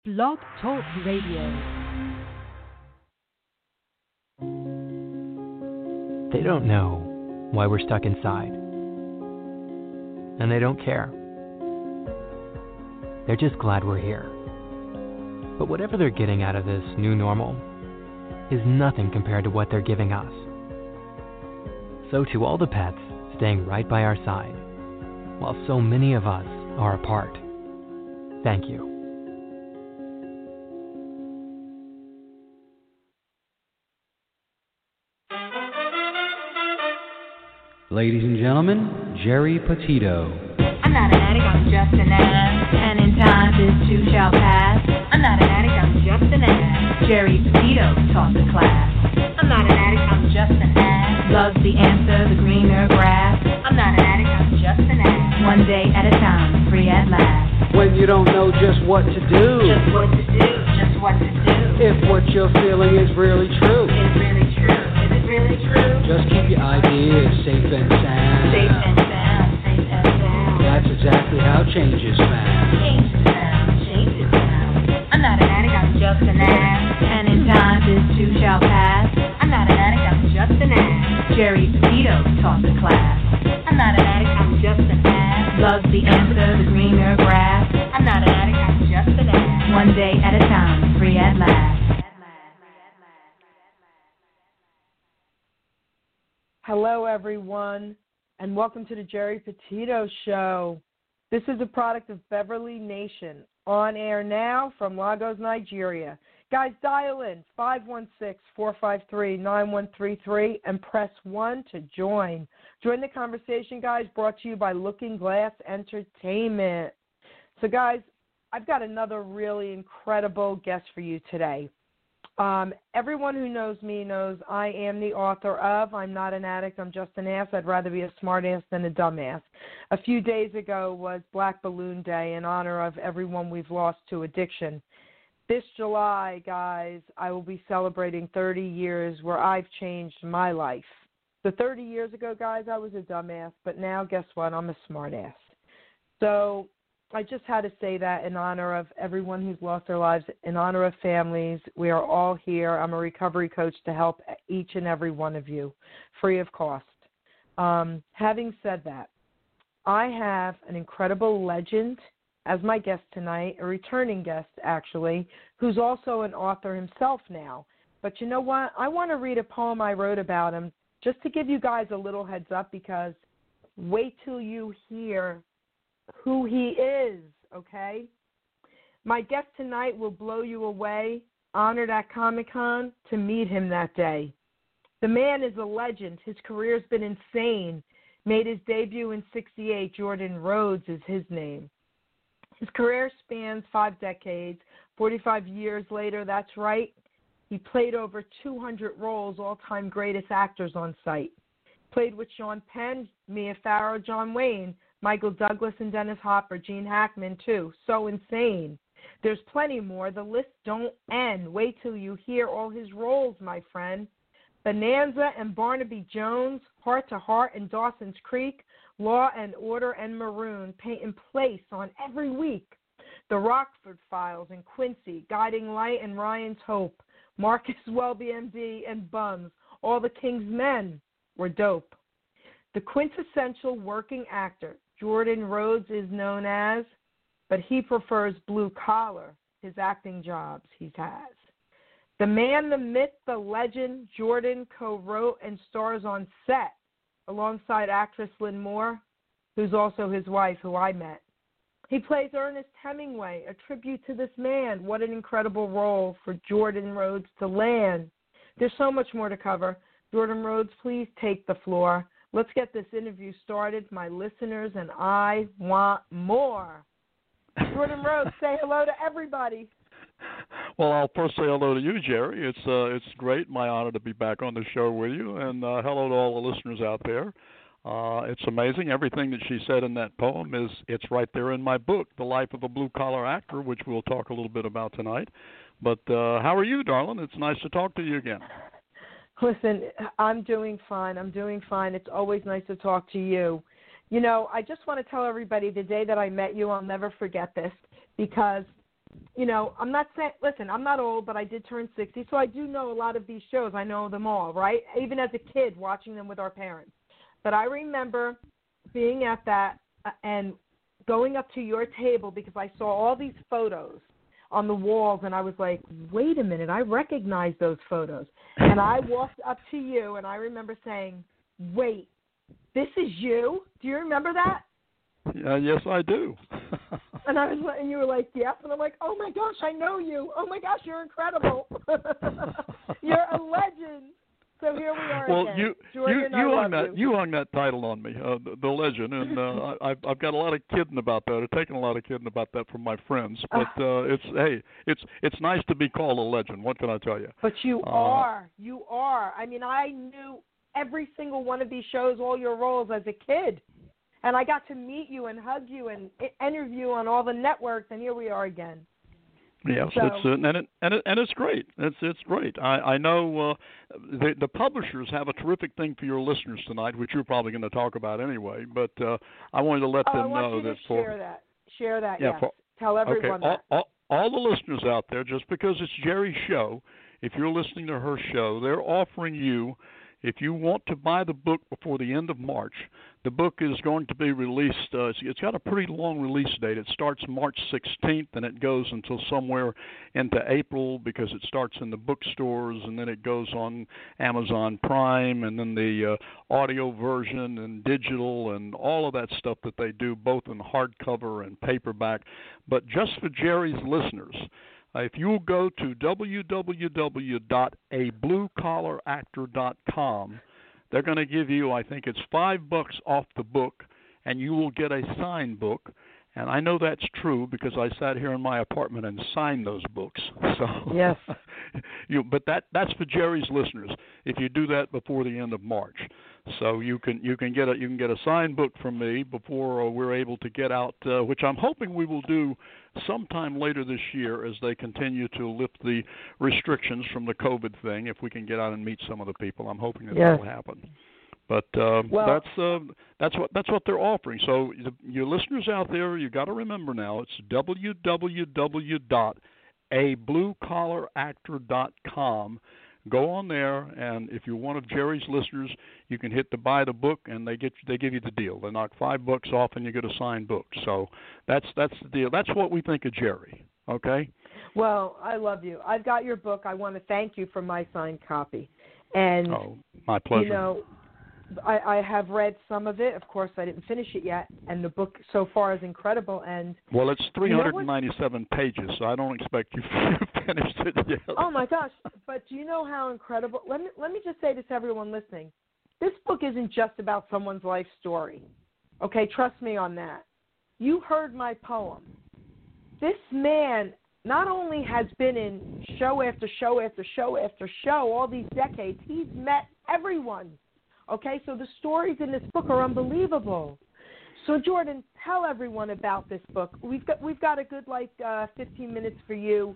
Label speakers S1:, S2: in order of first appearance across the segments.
S1: Blog Talk Radio.
S2: They don't know why we're stuck inside. And they don't care. They're just glad we're here. But whatever they're getting out of this new normal is nothing compared to what they're giving us. So to all the pets staying right by our side, while so many of us are apart, thank you.
S3: Ladies and gentlemen, Jerry Petito.
S4: I'm not an addict, I'm just an ass. And in time this too shall pass. I'm not an addict, I'm just an ass. Jerry Petito taught the class. I'm not an addict, I'm just an ass. Loves the answer, the greener grass. I'm not an addict, I'm just an ass. One day at a time, free at last.
S3: When you don't know just what to do.
S4: Just what to do, just what to do.
S3: If what you're feeling is really true.
S4: Is really true, is it really true?
S3: Just keep your ideas safe and sound.
S4: Safe and sound, safe and sound.
S3: That's exactly how change is found.
S4: Change is found, change is found. I'm not an addict, I'm just an ass. And in time this too shall pass. I'm not an addict, I'm just an ass. Jerry Petito taught the class. I'm not an addict, I'm just an ass. Loves the answer, the greener grass. I'm not an addict, I'm just an ass. One day at a time, free at last.
S5: Hello, everyone, and welcome to the Jerry Petito Show. This is a product of Beverly Nation, on air now from Lagos, Nigeria. Guys, dial in 516-453-9133 and press 1 to join. Join the conversation, guys, brought to you by Looking Glass Entertainment. So, guys, I've got another really incredible guest for you today. Everyone who knows me knows I am the author of I'm Not an Addict, I'm Just an Ass. I'd rather be a smart ass than a dumbass. A few days ago was Black Balloon Day in honor of everyone we've lost to addiction. This July, guys, I will be celebrating 30 years where I've changed my life. So 30 years ago, guys, I was a dumbass, but now guess what? I'm a smart ass. So I just had to say that in honor of everyone who's lost their lives, in honor of families. We are all here. I'm a recovery coach to help each and every one of you, free of cost. Having said that, I have an incredible legend as my guest tonight, a returning guest, actually, who's also an author himself now. But you know what? I want to read a poem I wrote about him just to give you guys a little heads up, because wait till you hear who he is, okay? My guest tonight will blow you away. Honored at Comic-Con to meet him that day. The man is a legend. His career's been insane. Made his debut in '68. Jordan Rhodes is his name. His career spans 5 decades. 45 years later, that's right. He played over 200 roles, all-time greatest actors on site. Played with Sean Penn, Mia Farrow, John Wayne, Michael Douglas and Dennis Hopper, Gene Hackman, too. So insane. There's plenty more. The list don't end. Wait till you hear all his roles, my friend. Bonanza and Barnaby Jones, Heart to Heart and Dawson's Creek, Law and Order and Maroon, Painting Place on every week. The Rockford Files and Quincy, Guiding Light and Ryan's Hope, Marcus Welby, MD, and Bums. All the King's Men were dope. The quintessential working actor, Jordan Rhodes is known as, but he prefers blue collar, his acting jobs he has. The man, the myth, the legend, Jordan co-wrote and stars on set alongside actress Lynn Moore, who's also his wife, who I met. He plays Ernest Hemingway, a tribute to this man. What an incredible role for Jordan Rhodes to land. There's so much more to cover. Jordan Rhodes, please take the floor. Let's get this interview started. My listeners and I want more. Jordan Rhodes, say hello to everybody.
S6: Well, I'll first say hello to you, Jerry. It's great, my honor to be back on the show with you, and hello to all the listeners out there. It's amazing. Everything that she said in that poem it's right there in my book, The Life of a Blue Collar Actor, which we'll talk a little bit about tonight. But how are you, darling? It's nice to talk to you again.
S5: Listen, I'm doing fine. It's always nice to talk to you. You know, I just want to tell everybody the day that I met you, I'll never forget this, because I'm not saying, listen, I'm not old, but I did turn 60, so I do know a lot of these shows. I know them all, right? Even as a kid, watching them with our parents. But I remember being at that and going up to your table because I saw all these photos on the walls, and I was like, wait a minute, I recognize those photos. And I walked up to you, and I remember saying, wait, this is you? Do you remember that?
S6: Yes, I do.
S5: And you were like, yes. And I'm like, oh, my gosh, I know you. Oh, my gosh, you're incredible. You're a legend. So here we are again.
S6: You hung that title on me, the legend, and I've got a lot of kidding about that. I've taken a lot of kidding about that from my friends. But it's nice to be called a legend. What can I tell you?
S5: But you are. I mean, I knew every single one of these shows, all your roles as a kid. And I got to meet you and hug you and interview on all the networks, and here we are again.
S6: Yes, it's great. It's great. I know the publishers have a terrific thing for your listeners tonight, which you're probably going to talk about anyway. But I wanted to let them know that
S5: share that. Yeah. Yes. Tell everyone
S6: that.
S5: All
S6: the listeners out there, just because it's Jerry's show, if you're listening to her show, they're offering you. If you want to buy the book before the end of March, the book is going to be released. It's got a pretty long release date. It starts March 16th, and it goes until somewhere into April because it starts in the bookstores, and then it goes on Amazon Prime, and then the audio version and digital and all of that stuff that they do, both in hardcover and paperback. But just for Jerry's listeners, if you'll go to www.abluecollaractor.com, they're going to give you, I think it's $5 off the book, and you will get a signed book. And I know that's true because I sat here in my apartment and signed those books. So
S5: yes,
S6: but that's for Jerry's listeners. If you do that before the end of March, so you can get a signed book from me before we're able to get out, which I'm hoping we will do sometime later this year as they continue to lift the restrictions from the COVID thing. If we can get out and meet some of the people, I'm hoping that will happen. But that's what they're offering. So your listeners out there, you got to remember now, it's www.abluecollaractor.com. Go on there, and if you're one of Jerry's listeners, you can hit to buy the book, and they give you the deal. They knock $5 off, and you get a signed book. So that's the deal. That's what we think of Jerry. Okay.
S5: Well, I love you. I've got your book. I want to thank you for my signed copy. And
S6: my pleasure.
S5: You know, I have read some of it. Of course, I didn't finish it yet, and the book so far is incredible. And
S6: well, it's 397 pages, so I don't expect you to finish it yet.
S5: Oh my gosh! But do you know how incredible? Let me just say this to everyone listening: this book isn't just about someone's life story. Okay, trust me on that. You heard my poem. This man not only has been in show after show after show after show all these decades, he's met everyone. Okay, so the stories in this book are unbelievable. So Jordan, tell everyone about this book. We've got a good 15 minutes for you,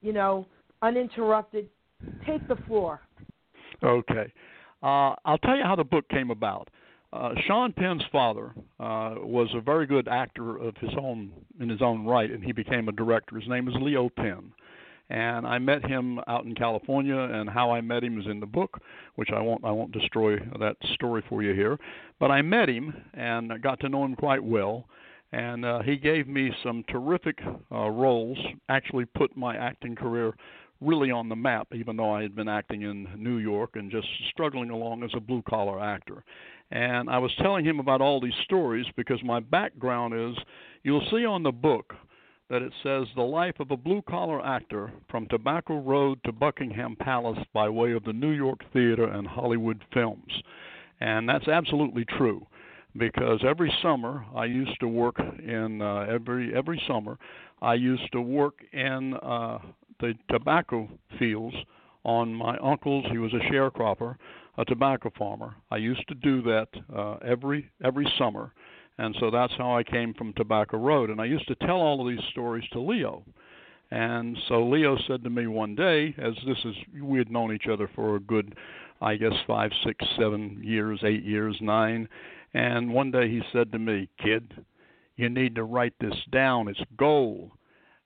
S5: uninterrupted. Take the floor.
S6: Okay, I'll tell you how the book came about. Sean Penn's father was a very good actor in his own right, and he became a director. His name is Leo Penn. And I met him out in California, and how I met him is in the book, which I won't destroy that story for you here. But I met him and I got to know him quite well, and he gave me some terrific roles, actually put my acting career really on the map, even though I had been acting in New York and just struggling along as a blue-collar actor. And I was telling him about all these stories because my background is, you'll see on the book, that it says the life of a blue-collar actor from Tobacco Road to Buckingham Palace by way of the New York Theater and Hollywood films. And that's absolutely true because every summer I used to work in, every summer I used to work in the tobacco fields on my uncle's. He was a sharecropper, a tobacco farmer. I used to do that every summer. And so that's how I came from Tobacco Road. And I used to tell all of these stories to Leo. And so Leo said to me one day, we had known each other for a good, 5, 6, 7 years, 8 years, 9. And one day he said to me, "Kid, you need to write this down. It's gold."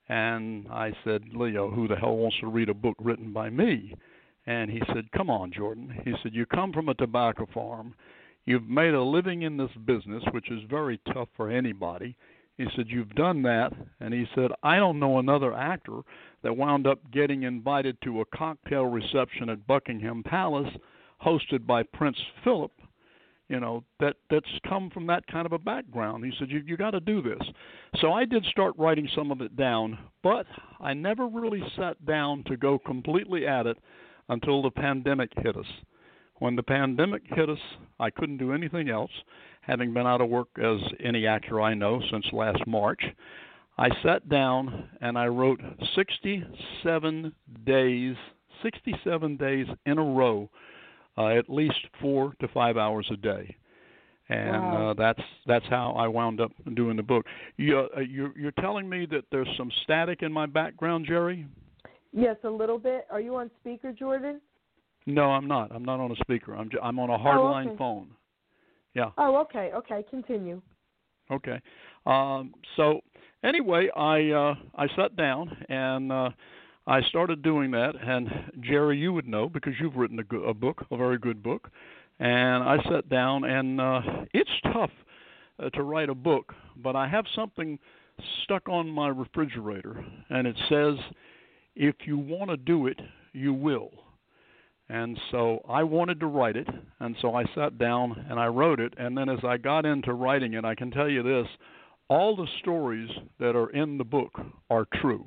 S6: And I said, Leo, who the hell wants to read a book written by me? And he said, come on, Jordan. He said, you come from a tobacco farm. You've made a living in this business, which is very tough for anybody. He said, you've done that. And he said, I don't know another actor that wound up getting invited to a cocktail reception at Buckingham Palace hosted by Prince Philip, that's come from that kind of a background. He said, you got to do this. So I did start writing some of it down, but I never really sat down to go completely at it until the pandemic hit us. When the pandemic hit us, I couldn't do anything else, having been out of work as any actor I know since last March. I sat down and I wrote 67 days in a row, at least 4 to 5 hours a day. And
S5: wow.
S6: That's how I wound up doing the book. You're telling me that there's some static in my background, Jerry?
S5: Yes, a little bit. Are you on speaker, Jordan?
S6: No, I'm not. I'm not on a speaker. I'm on a hardline phone. Yeah.
S5: Oh, okay. Okay, continue.
S6: Okay. So anyway, I sat down and I started doing that. And Jerry, you would know because you've written a book, a very good book. And I sat down, and it's tough to write a book, but I have something stuck on my refrigerator, and it says, if you want to do it, you will. And so I wanted to write it, and so I sat down and I wrote it, and then as I got into writing it, I can tell you this, all the stories that are in the book are true.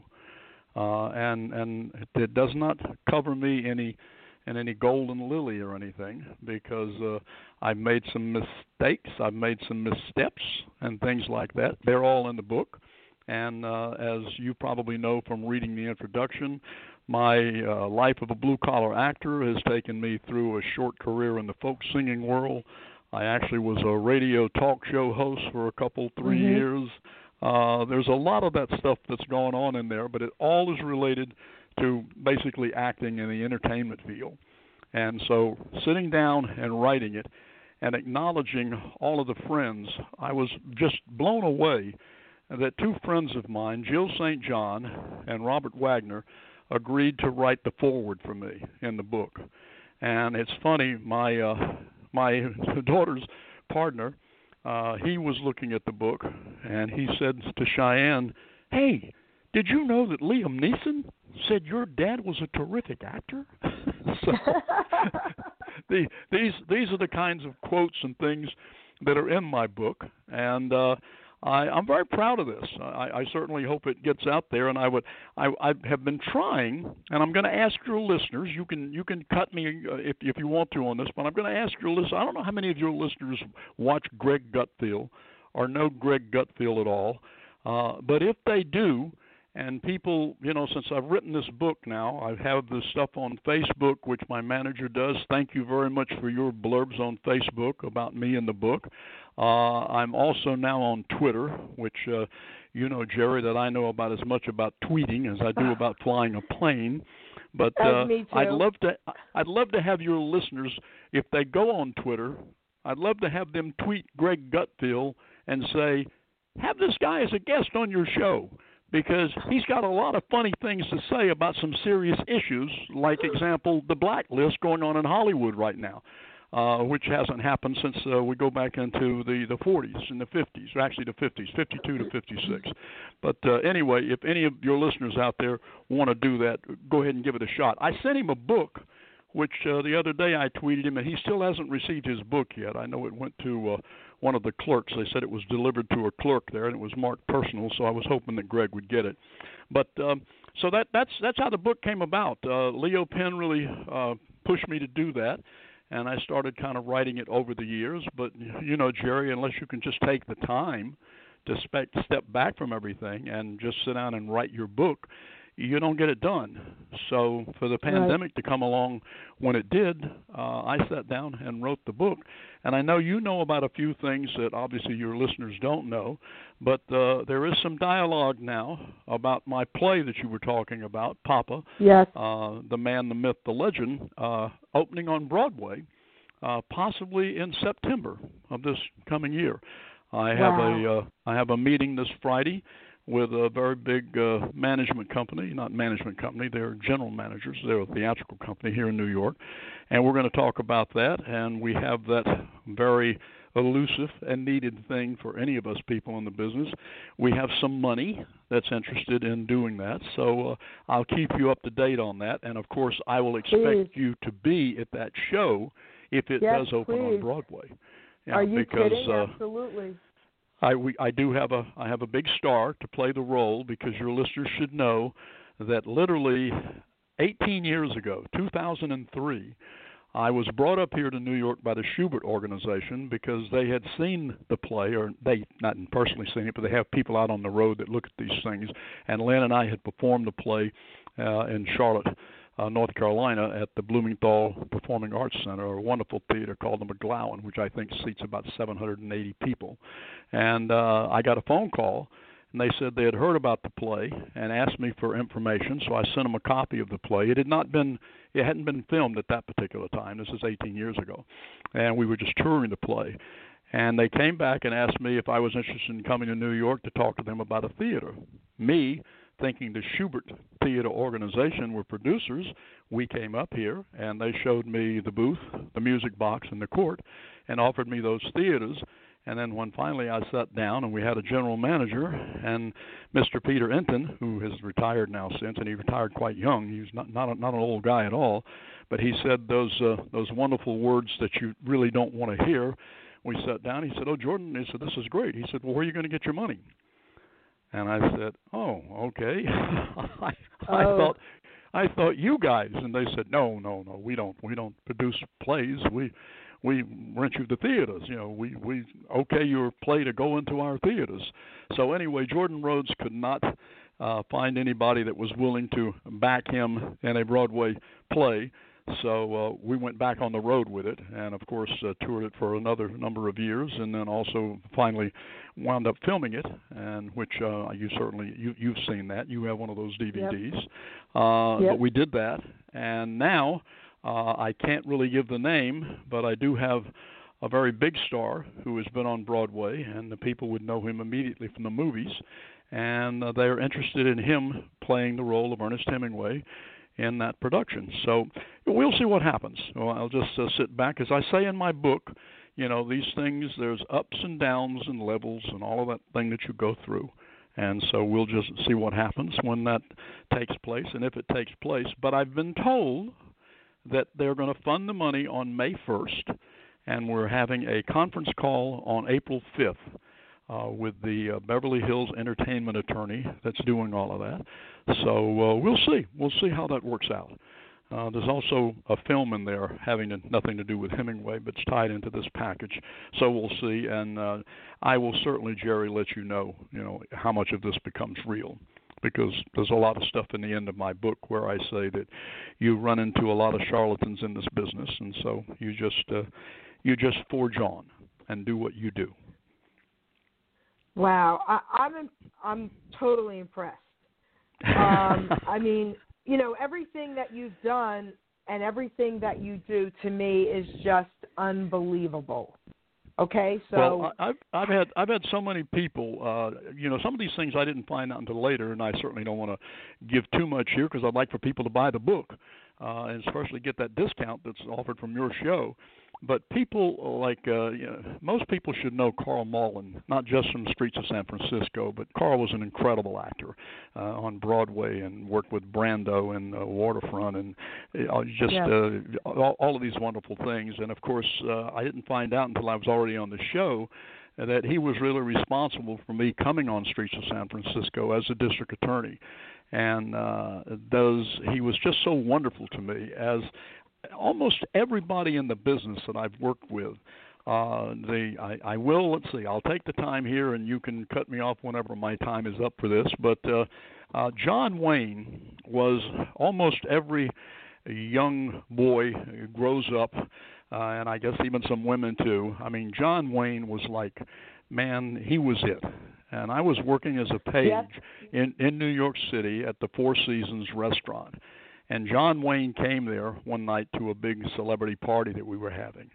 S6: And it does not cover me in any golden lily or anything, because I've made some mistakes, I've made some missteps and things like that. They're all in the book. And as you probably know from reading the introduction, my life of a blue-collar actor has taken me through a short career in the folk singing world. I actually was a radio talk show host for a couple, 3 years. There's a lot of that stuff that's going on in there, but it all is related to basically acting in the entertainment field. And so sitting down and writing it and acknowledging all of the friends, I was just blown away that 2 friends of mine, Jill St. John and Robert Wagner, agreed to write the foreword for me in the book. And it's funny, my daughter's partner, he was looking at the book, and he said to Cheyenne, hey, did you know that Liam Neeson said your dad was a terrific actor? So these are the kinds of quotes and things that are in my book, and I'm very proud of this. I certainly hope it gets out there, and I have been trying, and I'm going to ask your listeners. You can cut me if you want to on this, but I'm going to ask your listeners. I don't know how many of your listeners watch Greg Gutfeld or know Greg Gutfeld at all, but if they do. And people, since I've written this book now, I have this stuff on Facebook, which my manager does. Thank you very much for your blurbs on Facebook about me and the book. I'm also now on Twitter, which, Jerry, that I know about as much about tweeting as I do about flying a plane. But
S5: me too.
S6: I'd love to have your listeners, if they go on Twitter, I'd love to have them tweet Greg Gutfeld and say, have this guy as a guest on your show, because he's got a lot of funny things to say about some serious issues, like, example, the blacklist going on in Hollywood right now, which hasn't happened since we go back into the 40s and the 50s, or actually the 50s, 52 to 56. But anyway, if any of your listeners out there want to do that, go ahead and give it a shot. I sent him a book, which the other day I tweeted him, and he still hasn't received his book yet. I know it went to one of the clerks. They said it was delivered to a clerk there, and it was marked personal, so I was hoping that Greg would get it. But so that's how the book came about. Leo Penn really pushed me to do that, and I started kind of writing it over the years. But, Jerry, unless you can just take the time to step back from everything and just sit down and write your book, you don't get it done. So for the pandemic to come along when it did, I sat down and wrote the book. And I know you know about a few things that obviously your listeners don't know, but there is some dialogue now about my play that you were talking about, Papa.
S5: Yes.
S6: The Man, the Myth, the Legend, opening on Broadway, possibly in September of this coming year. I have a meeting this Friday with a very big management company, not management company, they're general managers. They're a theatrical company here in New York. And we're going to talk about that, and we have that very elusive and needed thing for any of us people in the business. We have some money that's interested in doing that, so I'll keep you up to date on that. And, of course, I will expect you to be at that show if it does open on Broadway. Yeah,
S5: Are you
S6: because,
S5: kidding? Absolutely.
S6: I do have a big star to play the role, because your listeners should know that literally 18 years ago, 2003, I was brought up here to New York by the Shubert Organization because they had seen the play, or they not personally seen it, but they have people out on the road that look at these things. And Len and I had performed the play in Charlotte, North Carolina, at the Blumenthal Performing Arts Center, a wonderful theater called the McGlowan, which I think seats about 780 people. And I got a phone call, and they said they had heard about the play and asked me for information, so I sent them a copy of the play. It hadn't been filmed at that particular time. This is 18 years ago, and we were just touring the play. And they came back and asked me if I was interested in coming to New York to talk to them about a theater. Me, thinking the Shubert Theater Organization were producers, we came up here, and they showed me the booth, the music box, and the court, and offered me those theaters. And then when finally I sat down and we had a general manager, and Mr. Peter Enton, who has retired now since, and he retired quite young. He's not an old guy at all, but he said those wonderful words that you really don't want to hear. We sat down. He said, "Oh, Jordan," he said, "this is great." He said, "Well, where are you going to get your money?" And I said, "Oh, okay." I thought you guys. And they said, "No, we don't produce plays. We rent you the theaters. You know, we okay your play to go into our theaters." So anyway, Jordan Rhodes could not find anybody that was willing to back him in a Broadway play. So we went back on the road with it, and of course toured it for another number of years, and then also finally wound up filming it, and which you've seen that. You have one of those DVDs. Yep. But we did that, and now I can't really give the name, but I do have a very big star who has been on Broadway, and the people would know him immediately from the movies, and they're interested in him playing the role of Ernest Hemingway in that production. So we'll see what happens. Well, I'll just sit back. As I say in my book, you know, these things, there's ups and downs and levels and all of that thing that you go through. And so we'll just see what happens when that takes place and if it takes place. But I've been told that they're going to fund the money on May 1st, and we're having a conference call on April 5th. With the Beverly Hills entertainment attorney that's doing all of that. So we'll see. We'll see how that works out. There's also a film in there having nothing to do with Hemingway, but it's tied into this package. So we'll see, and I will certainly, Jerry, let you know how much of this becomes real, because there's a lot of stuff in the end of my book where I say that you run into a lot of charlatans in this business, and so you just forge on and do what you do.
S5: Wow, I'm totally impressed. I mean, everything that you've done and everything that you do to me is just unbelievable. Okay, so
S6: well, I've had so many people. Some of these things I didn't find out until later, and I certainly don't want to give too much here because I'd like for people to buy the book and especially get that discount that's offered from your show. But people like, most people should know Carl Malden, not just from the streets of San Francisco, but Carl was an incredible actor on Broadway and worked with Brando in Waterfront and all of these wonderful things. And, of course, I didn't find out until I was already on the show that he was really responsible for me coming on Streets of San Francisco as a district attorney. And he was just so wonderful to me, as almost everybody in the business that I've worked with. I will, let's see, I'll take the time here and you can cut me off whenever my time is up for this, but John Wayne was almost every young boy who grows up, and I guess even some women too. I mean, John Wayne was like, man, he was it. And I was working as a page in New York City at the Four Seasons restaurant. And John Wayne came there one night to a big celebrity party that we were having.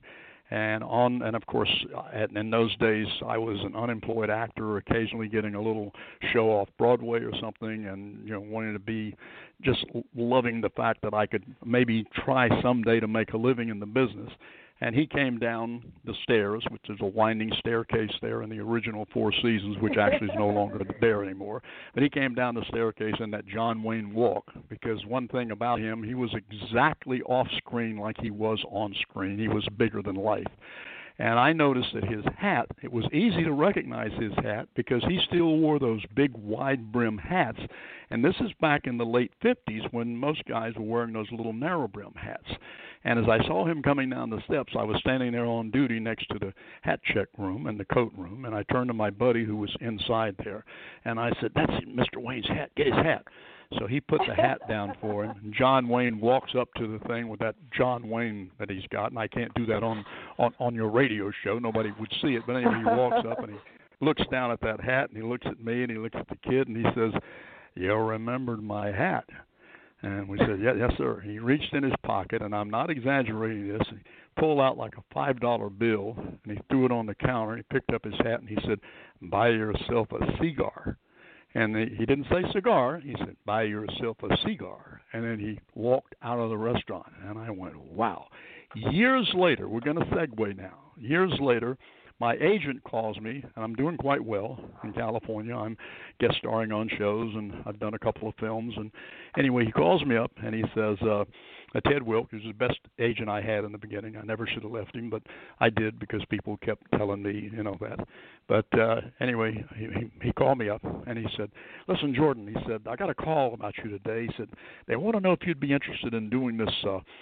S6: And of course, in those days, I was an unemployed actor, occasionally getting a little show off Broadway or something, and wanting to be just loving the fact that I could maybe try someday to make a living in the business. And he came down the stairs, which is a winding staircase there in the original Four Seasons, which actually is no longer there anymore. But he came down the staircase in that John Wayne walk, because one thing about him, he was exactly off screen like he was on screen. He was bigger than life. And I noticed that his hat, it was easy to recognize his hat because he still wore those big wide brim hats. And this is back in the late 50s when most guys were wearing those little narrow brim hats. And as I saw him coming down the steps, I was standing there on duty next to the hat check room and the coat room. And I turned to my buddy who was inside there. And I said, "That's Mr. Wayne's hat. Get his hat." So he put the hat down for him. And John Wayne walks up to the thing with that John Wayne that he's got, and I can't do that on your radio show. Nobody would see it. But anyway, he walks up and he looks down at that hat, and he looks at me, and he looks at the kid, and he says, "You remembered my hat?" And we said, yes, sir. He reached in his pocket, and I'm not exaggerating this. He pulled out like a $5 bill, and he threw it on the counter. He picked up his hat, and he said, "Buy yourself a cigar." And he didn't say cigar. He said, "Buy yourself a cigar." And then he walked out of the restaurant. And I went, wow. Years later, we're going to segue now. Years later, my agent calls me, and I'm doing quite well in California. I'm guest starring on shows, and I've done a couple of films. And anyway, he calls me up, and he says, Ted Wilk, who's the best agent I had in the beginning. I never should have left him, but I did because people kept telling me, that. But anyway, he called me up, and he said, "Listen, Jordan," he said, "I got a call about you today." He said, "They want to know if you'd be interested in doing this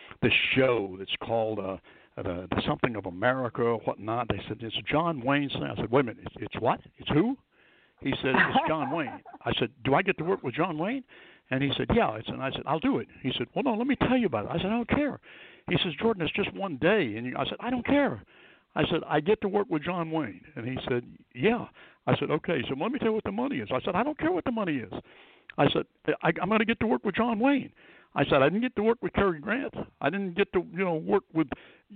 S6: show that's called the Something of America or whatnot." They said, "It's John Wayne." I said, "Wait a minute, it's what? It's who?" He said, "It's John Wayne." I said, "Do I get to work with John Wayne?" And he said, "Yeah." And I said, "I'll do it." He said, "Well, no, let me tell you about it." I said, "I don't care." He says, "Jordan, it's just one day." And I said, "I don't care." I said, "I get to work with John Wayne." And he said, "Yeah." I said, "Okay, so let me tell you what the money is." I said, "I don't care what the money is." I said, I'm going to get to work with John Wayne. I said, "I didn't get to work with Cary Grant. I didn't get to, work with,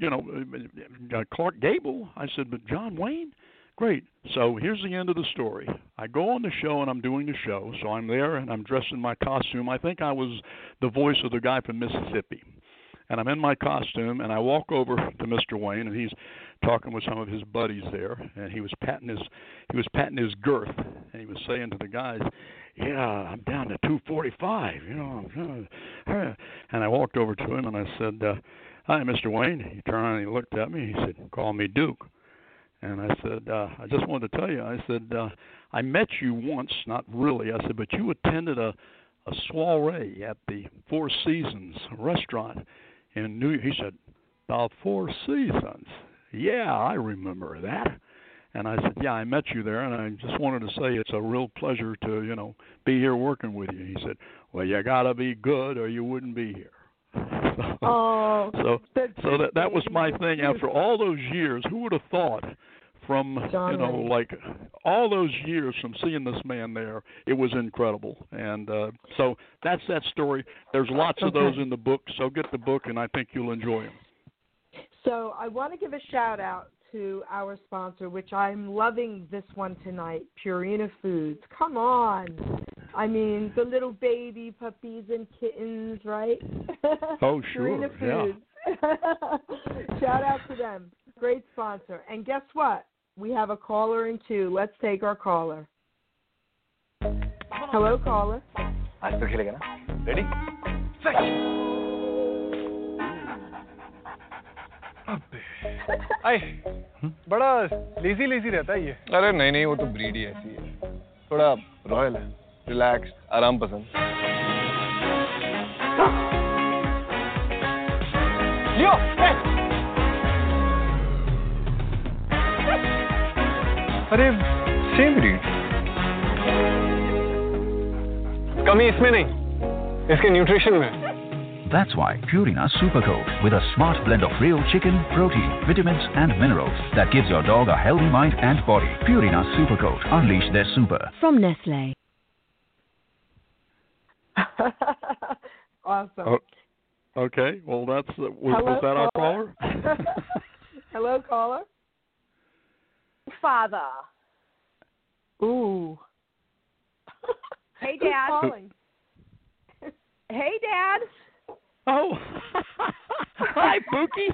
S6: Clark Gable." I said, "But John Wayne? Great." So here's the end of the story. I go on the show, and I'm doing the show. So I'm there, and I'm dressed in my costume. I think I was the voice of the guy from Mississippi. And I'm in my costume, and I walk over to Mr. Wayne, and he's talking with some of his buddies there, and he was patting his girth, and he was saying to the guys, "Yeah, I'm down to 245, And I walked over to him, and I said, "Hi, Mr. Wayne." He turned around and he looked at me. He said, "Call me Duke." And I said, "I just wanted to tell you," I said, "I met you once, not really." I said, "But you attended a soiree at the Four Seasons restaurant in New York." He said, "The Four Seasons? Yeah, I remember that." And I said, "Yeah, I met you there, and I just wanted to say it's a real pleasure to, be here working with you." He said, "Well, you got to be good or you wouldn't be here." So that was my thing. After all those years, who would have thought from, like all those years from seeing this man there, it was incredible. And so that's that story. There's lots of those in the book, so get the book, and I think you'll enjoy them.
S5: So I want to give a shout out to our sponsor, which I'm loving this one tonight, Purina Foods. Come on. I mean, the little baby puppies and kittens, right?
S6: Oh, sure.
S5: Purina Foods. Yeah. Shout out to them. Great sponsor. And guess what? We have a caller in two. Let's take our caller. Hello, caller.
S7: आज तो खेलेगा ना? Ready? Set.
S8: आए बड़ा lazy रहता है ये।
S7: अरे नहीं वो तो ब्रीड ही ऐसी है, थोड़ा रॉयल है, रिलैक्स, आराम पसंद। लियो, अरे सेम ब्रीड, कमी इसमें नहीं, इसके न्यूट्रिशन में।
S9: That's why Purina Super Coat, with a smart blend of real chicken, protein, vitamins and minerals that gives your dog a healthy mind and body. Purina Super Coat, unleash their super.
S1: From Nestle.
S5: Awesome.
S6: Oh, okay, well was that our caller?
S5: Hello, Hello, caller.
S10: Father.
S5: Ooh.
S10: Hey,
S5: Who's
S10: Dad.
S5: calling?
S10: Hey, Dad.
S6: Oh. Hi, Pookie.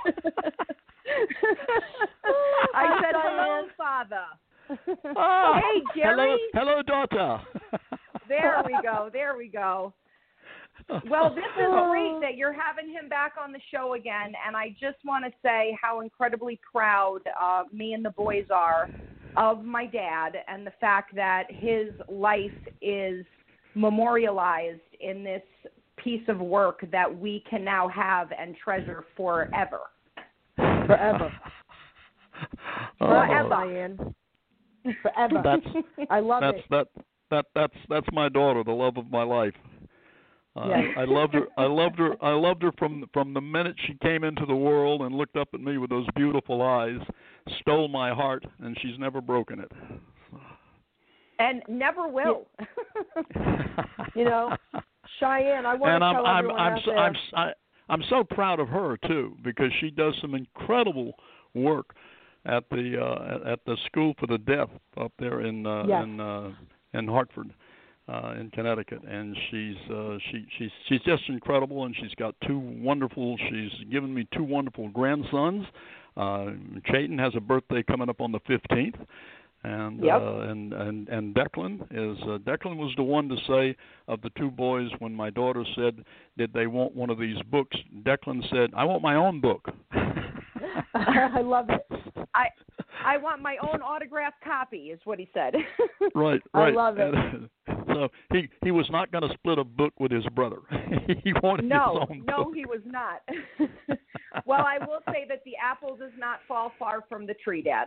S10: I said hello, Father.
S6: Oh,
S10: hey, Jerry.
S6: Hello, daughter.
S10: There we go. Well, this is great that you're having him back on the show again, and I just want to say how incredibly proud me and the boys are of my dad and the fact that his life is memorialized in this piece of work that we can now have and treasure forever.
S5: Forever.
S10: Forever.
S5: Diane. Forever. I love it.
S6: That's my daughter, the love of my life.
S5: Yes.
S6: I loved her from the minute she came into the world and looked up at me with those beautiful eyes, stole my heart, and she's never broken it.
S10: And never will.
S5: You know, Cheyenne, I want to tell everyone out there.
S6: I'm so proud of her too, because she does some incredible work at the School for the Deaf up there in Hartford, in Connecticut, and she's just incredible, and she's got she's given me two wonderful grandsons. Chayton has a birthday coming up on the 15th. And Declan was the one to say of the two boys when my daughter said, did they want one of these books? Declan said, I want my own book.
S5: I love it.
S10: I want my own autographed copy is what he said.
S6: Right.
S5: I love it.
S6: So he was not going to split a book with his brother. He wanted his own book.
S10: No, he was not. Well, I will say that the apple does not fall far from the tree, Dad.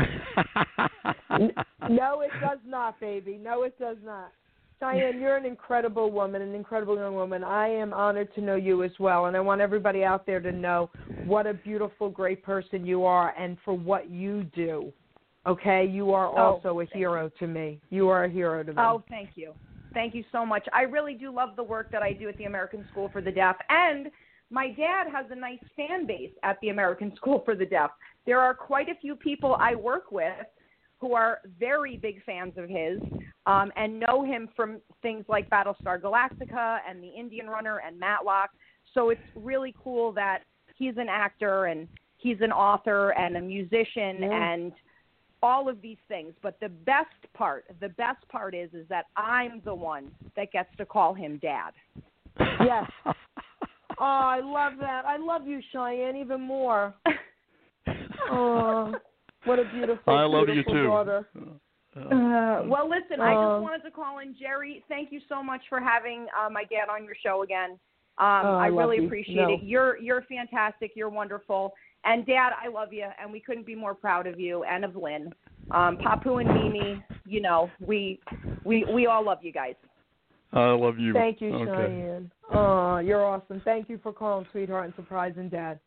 S5: No, it does not, baby. No, it does not. Cheyenne, you're an incredible woman, an incredible young woman. I am honored to know you as well, and I want everybody out there to know what a beautiful, great person you are and for what you do. Okay? You are also a hero to me. You are a hero to me.
S10: Oh, thank you. Thank you so much. I really do love the work that I do at the American School for the Deaf, and my dad has a nice fan base at the American School for the Deaf. There are quite a few people I work with who are very big fans of his and know him from things like Battlestar Galactica and The Indian Runner and Matlock. So it's really cool that he's an actor and he's an author and a musician and all of these things. But the best part is that I'm the one that gets to call him Dad.
S5: Yes. Oh, I love that. I love you, Cheyenne, even more. Oh, what a beautiful,
S6: I love
S5: beautiful
S6: you too.
S5: daughter.
S10: Well, listen, I just wanted to call in. Jerry, thank you so much for having my dad on your show again. I really appreciate it. You're fantastic. You're wonderful. And, Dad, I love you, and we couldn't be more proud of you and of Lynn. Papu and Mimi, you know, we all love you guys.
S6: I love you.
S5: Thank you, Cheyenne. Oh, you're awesome. Thank you for calling, sweetheart, and surprising Dad.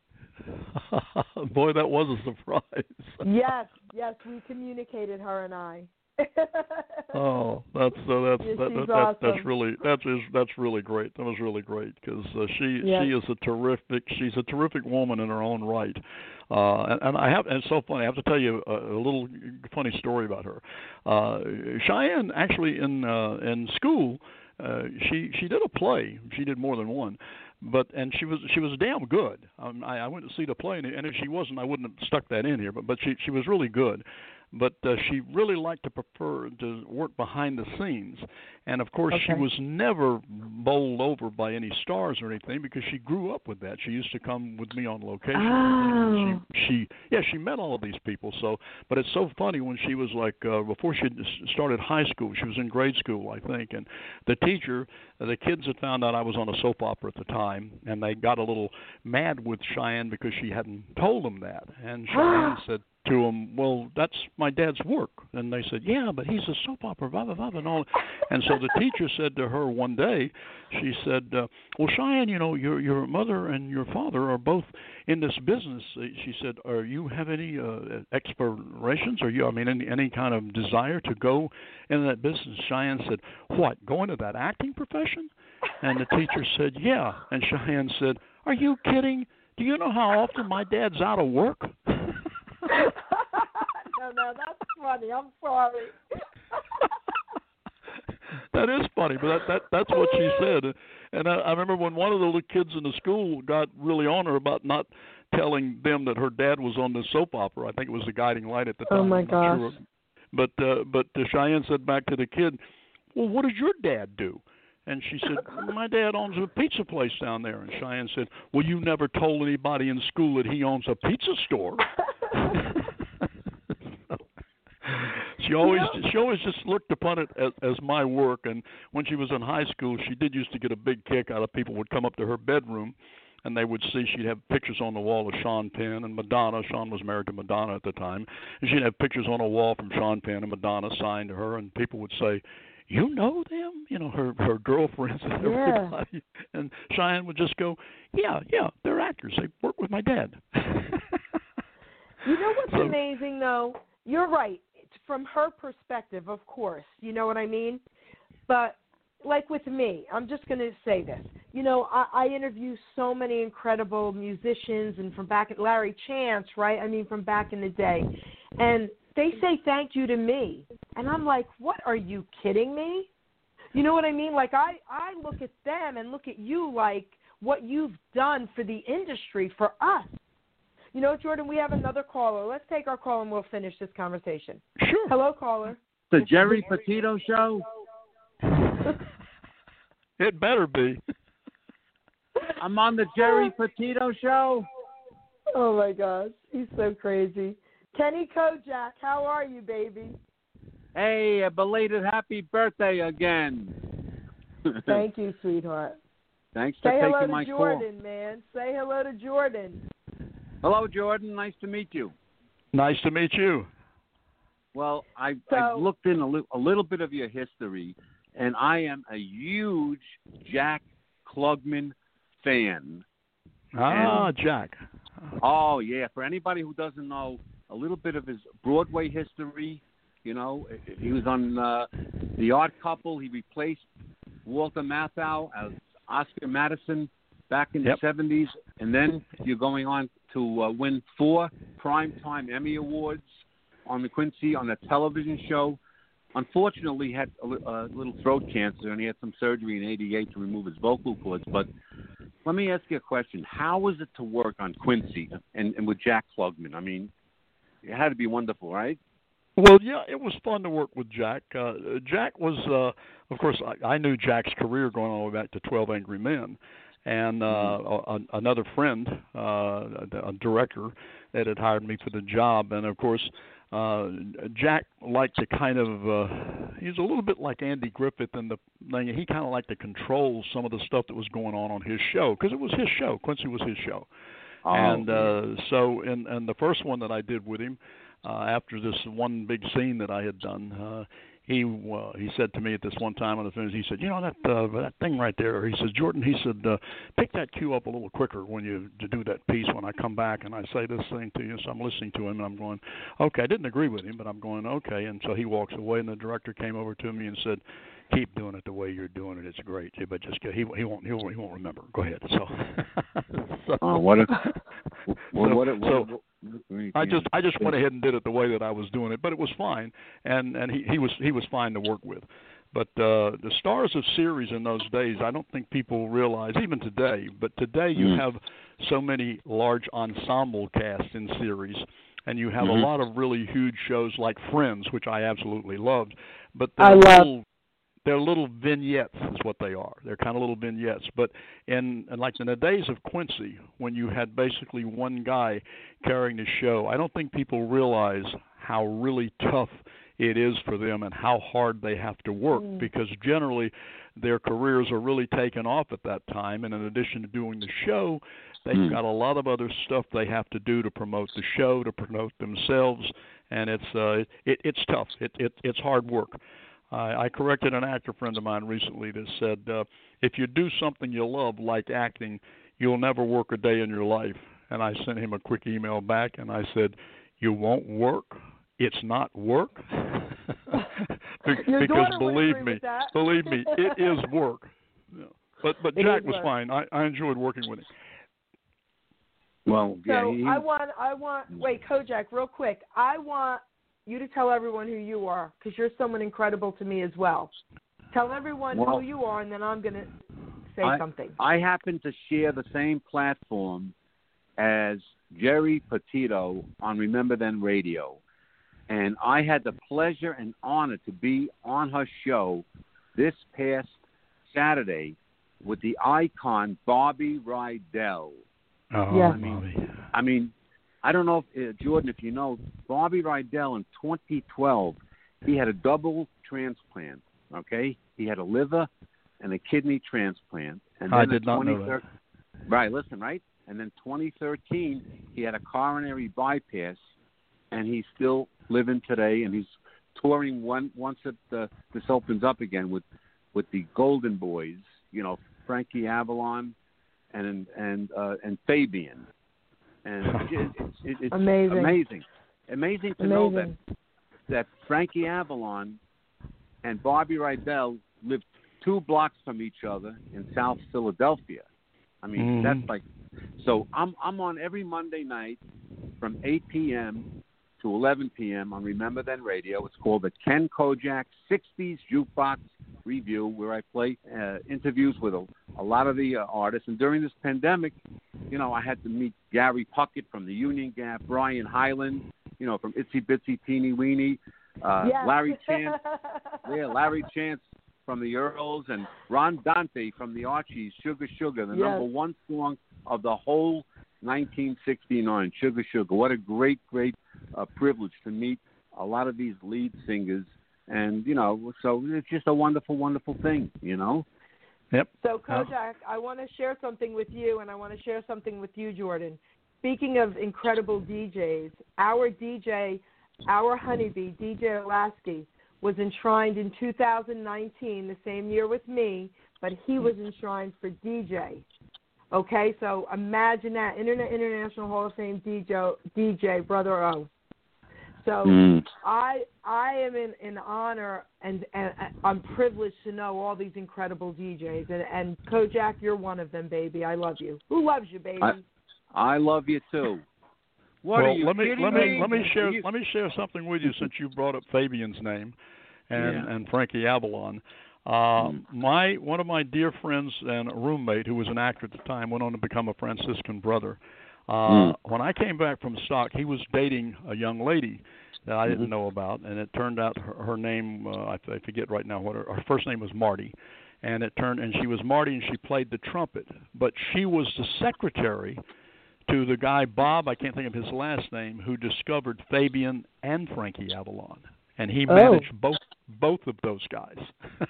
S6: Boy, that was a surprise.
S5: Yes, we communicated, her and I.
S6: Oh, that's really great. That was really great because she is a terrific woman in her own right. And it's so funny. I have to tell you a little funny story about her. Cheyenne actually in school, she did a play. She did more than one. And she was damn good. I went to see the play, and if she wasn't, I wouldn't have stuck that in here. But she was really good. But she really liked to prefer to work behind the scenes. And, of course, she was never bowled over by any stars or anything because she grew up with that. She used to come with me on location.
S5: Oh.
S6: She met all of these people. But it's so funny when she was like, before she started high school, she was in grade school, I think, and the teacher, the kids had found out I was on a soap opera at the time, and they got a little mad with Cheyenne because she hadn't told them that. And Cheyenne said to them, well, that's my dad's work. And they said, yeah, but he's a soap opera, blah, blah, blah, and all. And so the teacher said to her one day, she said, well, Cheyenne, you know, your mother and your father are both in this business. She said, are you have any explorations? Or any kind of desire to go into that business? Cheyenne said, what, go into that acting profession? And the teacher said, yeah. And Cheyenne said, are you kidding? Do you know how often my dad's out of work?
S5: No, that's funny. I'm sorry.
S6: That is funny, but that's what she said. And I remember when one of the little kids in the school got really on her about not telling them that her dad was on this soap opera. I think it was The Guiding Light at the time.
S5: Oh my gosh.
S6: Sure. But Cheyenne said back to the kid, "Well, what does your dad do?" And she said, "My dad owns a pizza place down there." And Cheyenne said, "Well, you never told anybody in school that he owns a pizza store." She always just looked upon it as my work. And when she was in high school, she did used to get a big kick out of people would come up to her bedroom, and they would see she'd have pictures on the wall of Sean Penn and Madonna. Sean was married to Madonna at the time, and she'd have pictures on a wall from Sean Penn and Madonna signed to her, and people would say, "You know them?" You know, her girlfriends and everybody. Yeah. And Cheyenne would just go, yeah, they're actors. They work with my dad.
S5: You know what's amazing, though? You're right. From her perspective, of course. You know what I mean? But like with me, I'm just going to say this. You know, I interview so many incredible musicians, and from back at Larry Chance, right? I mean, from back in the day. And they say thank you to me. And I'm like, what, are you kidding me? You know what I mean? Like, I look at them and look at you like what you've done for the industry, for us. You know, Jordan, we have another caller. Let's take our call and we'll finish this conversation.
S6: Sure.
S5: Hello, caller.
S11: The Jerry Petito Show?
S6: It better be.
S11: I'm on the Jerry Petito Show.
S5: Oh, my gosh. He's so crazy. Kenny Kojak, how are you, baby?
S11: Hey, a belated happy birthday again.
S5: Thank you, sweetheart.
S11: Thanks for taking my call.
S5: Say hello to Jordan, man. Say hello to Jordan.
S11: Hello, Jordan. Nice to meet you.
S6: Nice to meet you.
S11: Well, I've looked in a little bit of your history, and I am a huge Jack Klugman fan.
S6: Jack.
S11: Oh, yeah. For anybody who doesn't know a little bit of his Broadway history, you know, he was on The Odd Couple. He replaced Walter Matthau as Oscar Madison back in the 70s. And then you're going on to win 4 Primetime Emmy Awards on the Quincy on a television show. Unfortunately, he had a little throat cancer, and he had some surgery in '88 to remove his vocal cords. But let me ask you a question. How was it to work on Quincy and with Jack Klugman? I mean, it had to be wonderful, right?
S6: Well, yeah, it was fun to work with Jack. Jack was, of course, I knew Jack's career going all the way back to 12 Angry Men. And another friend, a director that had hired me for the job. And, of course, Jack liked to kind of he's a little bit like Andy Griffith in the thing. He kind of liked to control some of the stuff that was going on his show, because it was his show. Quincy was his show. Oh, and so in the first one that I did with him, after this one big scene that I had done, he said to me at this one time on the finish, he said, you know, that thing right there, he says, Jordan, he said, pick that cue up a little quicker when you do that piece when I come back and I say this thing to you. So I'm listening to him and I'm going, okay. I didn't agree with him, but I'm going, okay. And so he walks away, and the director came over to me and said, keep doing it the way you're doing it. It's great. But just he won't remember. Go ahead. So I just went ahead and did it the way that I was doing it, but it was fine, and he was fine to work with. But the stars of series in those days, I don't think people realize, even today. But today you have so many large ensemble casts in series, and you have a lot of really huge shows like Friends, which I absolutely loved. But they're little vignettes is what they are. They're kind of little vignettes. But in the days of Quincy, when you had basically one guy carrying the show, I don't think people realize how really tough it is for them and how hard they have to work, because generally their careers are really taken off at that time. And in addition to doing the show, they've got a lot of other stuff they have to do to promote the show, to promote themselves. And it's tough. It's hard work. I corrected an actor friend of mine recently that said, if you do something you love, like acting, you'll never work a day in your life. And I sent him a quick email back, and I said, you won't work? It's not work? Because believe me, it is work. But Jack was fine. I enjoyed working with him.
S11: Well, yeah.
S5: So I want. Wait, Kojak, real quick. I want you to tell everyone who you are, because you're someone incredible to me as well. Tell everyone who you are, and then I'm going to say something.
S11: I happen to share the same platform as Jerry Petito on Remember Then Radio, and I had the pleasure and honor to be on her show this past Saturday with the icon Bobby Rydell.
S6: Oh,
S5: yes.
S11: I mean, I don't know if Jordan, if you know, Bobby Rydell in 2012, he had a double transplant. Okay, he had a liver and a kidney transplant. And then
S6: I did not know that.
S11: Right, listen, right? And then 2013, he had a coronary bypass, and he's still living today, and he's touring once this opens up again with the Golden Boys, you know, Frankie Avalon and Fabian, and it's amazing to know that Frankie Avalon and Bobby Rydell lived 2 blocks from each other in South Philadelphia. I mean, that's like, so I'm on every Monday night from 8 p.m. to 11 p.m. on Remember Then Radio. It's called the Ken Kojak 60s Jukebox Review, where I play interviews with a lot of the artists. And during this pandemic, you know, I had to meet Gary Puckett from the Union Gap, Brian Hyland, you know, from Itsy Bitsy Teeny Weeny, Larry Chance, Larry Chance from the Earls, and Ron Dante from the Archies, Sugar Sugar, the number 1 song of the whole 1969, Sugar Sugar. What a great privilege to meet a lot of these lead singers. And, you know, so it's just a wonderful, wonderful thing, you know?
S6: Yep.
S5: So, Kojak, I want to share something with you, and I want to share something with you, Jordan. Speaking of incredible DJs, our honeybee, DJ Olasky, was enshrined in 2019, the same year with me, but he was enshrined for DJ. Okay, so imagine that, International Hall of Fame DJ, Brother O. So I am in honor, and I'm privileged to know all these incredible DJs. And Kojak, you're one of them, baby. I love you. Who loves you, baby?
S11: I love you too.
S6: Let me share something with you since you brought up Fabian's name and Frankie Avalon. One of my dear friends and a roommate, who was an actor at the time, went on to become a Franciscan brother. When I came back from stock, he was dating a young lady that I didn't know about, and it turned out her name, I forget right now what her first name was Marty, and she was Marty, and she played the trumpet, but she was the secretary to the guy Bob, I can't think of his last name, who discovered Fabian and Frankie Avalon, and he managed both of those guys.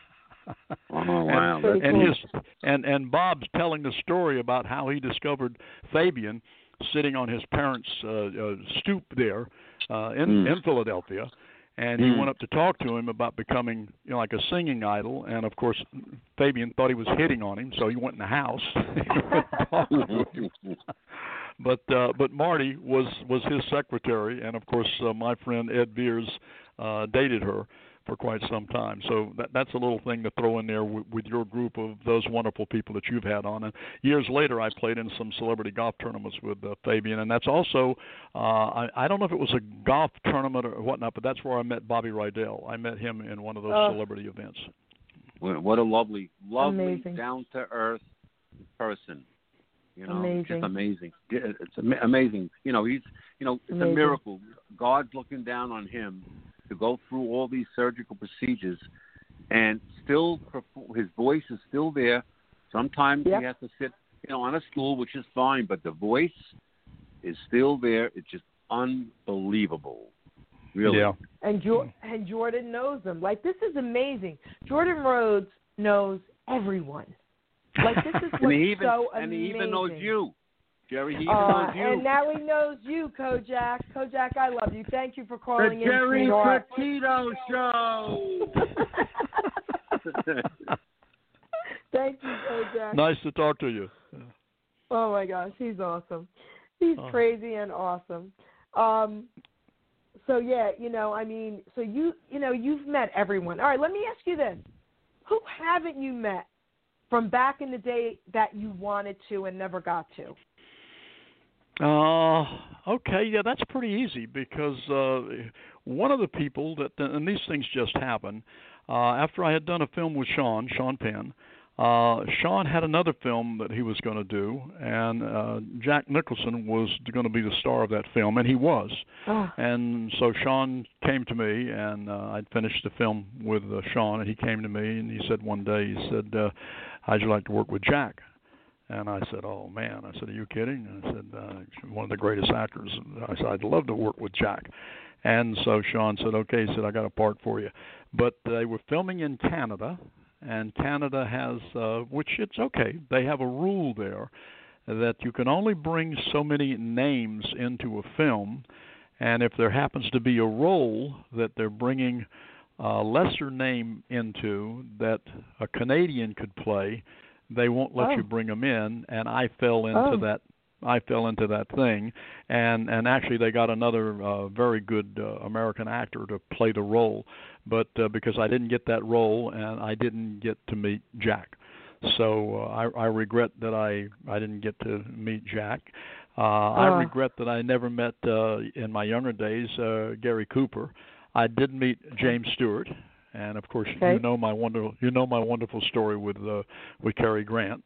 S11: Oh wow!
S6: And Bob's telling the story about how he discovered Fabian sitting on his parents' stoop there in Philadelphia, and he went up to talk to him about becoming, you know, like a singing idol. And of course, Fabian thought he was hitting on him, so he went in the house. But Marty was his secretary, and of course, my friend Ed Beers dated her for quite some time. So that's a little thing to throw in there with your group of those wonderful people that you've had on. And years later, I played in some celebrity golf tournaments with Fabian, and that's also, I don't know if it was a golf tournament or whatnot, but that's where I met Bobby Rydell. I met him in one of those celebrity events.
S11: What a lovely,
S5: amazing,
S11: down-to-earth person. You know,
S5: amazing.
S11: Just amazing. It's amazing. You know, it's amazing. A miracle. God's looking down on him to go through all these surgical procedures, and still his voice is still there. Sometimes he has to sit, you know, on a stool, which is fine, but the voice is still there. It's just unbelievable, really.
S6: Yeah.
S5: And Jordan knows them. Like, this is amazing. Jordan Rhodes knows everyone. Like, this is what's so amazing.
S11: And he even knows you. Jerry, he even knows you.
S5: And now he knows you, Kojak. Kojak, I love you. Thank you for calling
S11: the
S5: in.
S11: Jerry Petito Show.
S5: Thank you, Kojak.
S6: Nice to talk to you.
S5: Oh, my gosh. He's awesome. He's crazy and awesome. So, yeah, you know, I mean, so you've met everyone. All right, let me ask you this. Who haven't you met from back in the day that you wanted to and never got to?
S6: Okay, yeah, that's pretty easy because one of the people and these things just happen. After I had done a film with Sean Penn, Sean had another film that he was going to do, and Jack Nicholson was going to be the star of that film, and he was.
S5: Oh.
S6: And so Sean came to me, and I'd finished the film with Sean, and he came to me, and he said one day, he said, how'd you like to work with Jack? And I said, oh, man. I said, are you kidding? And I said, one of the greatest actors. I said, I'd love to work with Jack. And so Sean said, okay. He said, I got a part for you. But they were filming in Canada, and Canada has, which it's okay, they have a rule there that you can only bring so many names into a film, and if there happens to be a role that they're bringing a lesser name into that a Canadian could play, they won't let you bring them in, and I fell into that. I fell into that thing, and actually they got another very good American actor to play the role, but because I didn't get that role and I didn't get to meet Jack, so I regret that I didn't get to meet Jack. I regret that I never met in my younger days Gary Cooper. I did meet James Stewart. And of course, you know my wonderful story with Cary Grant,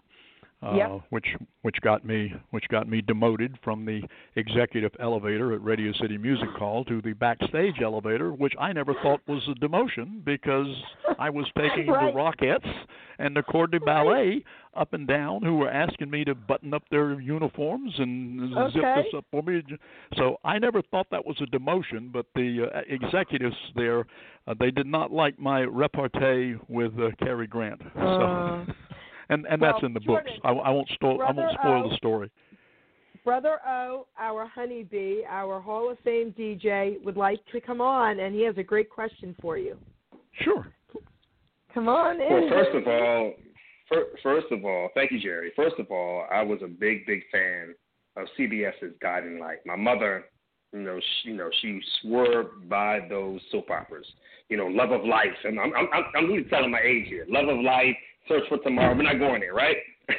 S6: which got me demoted from the executive elevator at Radio City Music Hall to the backstage elevator, which I never thought was a demotion because I was taking the Rockettes and the Corps de Ballet up and down, who were asking me to button up their uniforms and zip this up for me. So I never thought that was a demotion, but the executives there, they did not like my repartee with Cary Grant. So, and that's in the books. I won't spoil the story.
S5: Brother O, our honeybee, our Hall of Fame DJ, would like to come on, and he has a great question for you.
S6: Sure.
S5: Come on in.
S12: Well, first of all, thank you, Jerry. First of all, I was a big fan of CBS's Guiding Light. My mother, she swore by those soap operas. Love of Life, and I'm really telling my age here. Love of Life, Search for Tomorrow. We're not going there, right?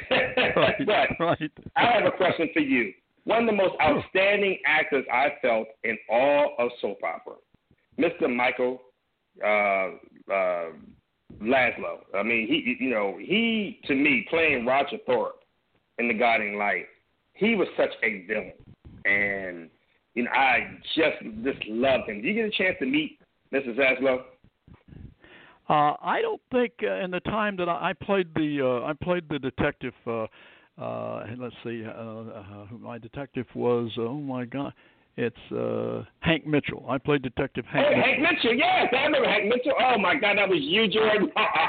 S12: Right. I have a question for you. One of the most outstanding actors I felt in all of soap opera, Mr. Michael Laszlo. I mean, he to me, playing Roger Thorpe in The Guiding Light, he was such a villain, and I just loved him. Did you get a chance to meet Mr. Laszlo?
S6: I don't think in the time that I played the detective. Let's see, who my detective was. Oh my God. It's Hank Mitchell. I played Detective Hank Mitchell.
S12: Hank Mitchell, yes. I remember Hank Mitchell. Oh, my God, that was you, Jordan.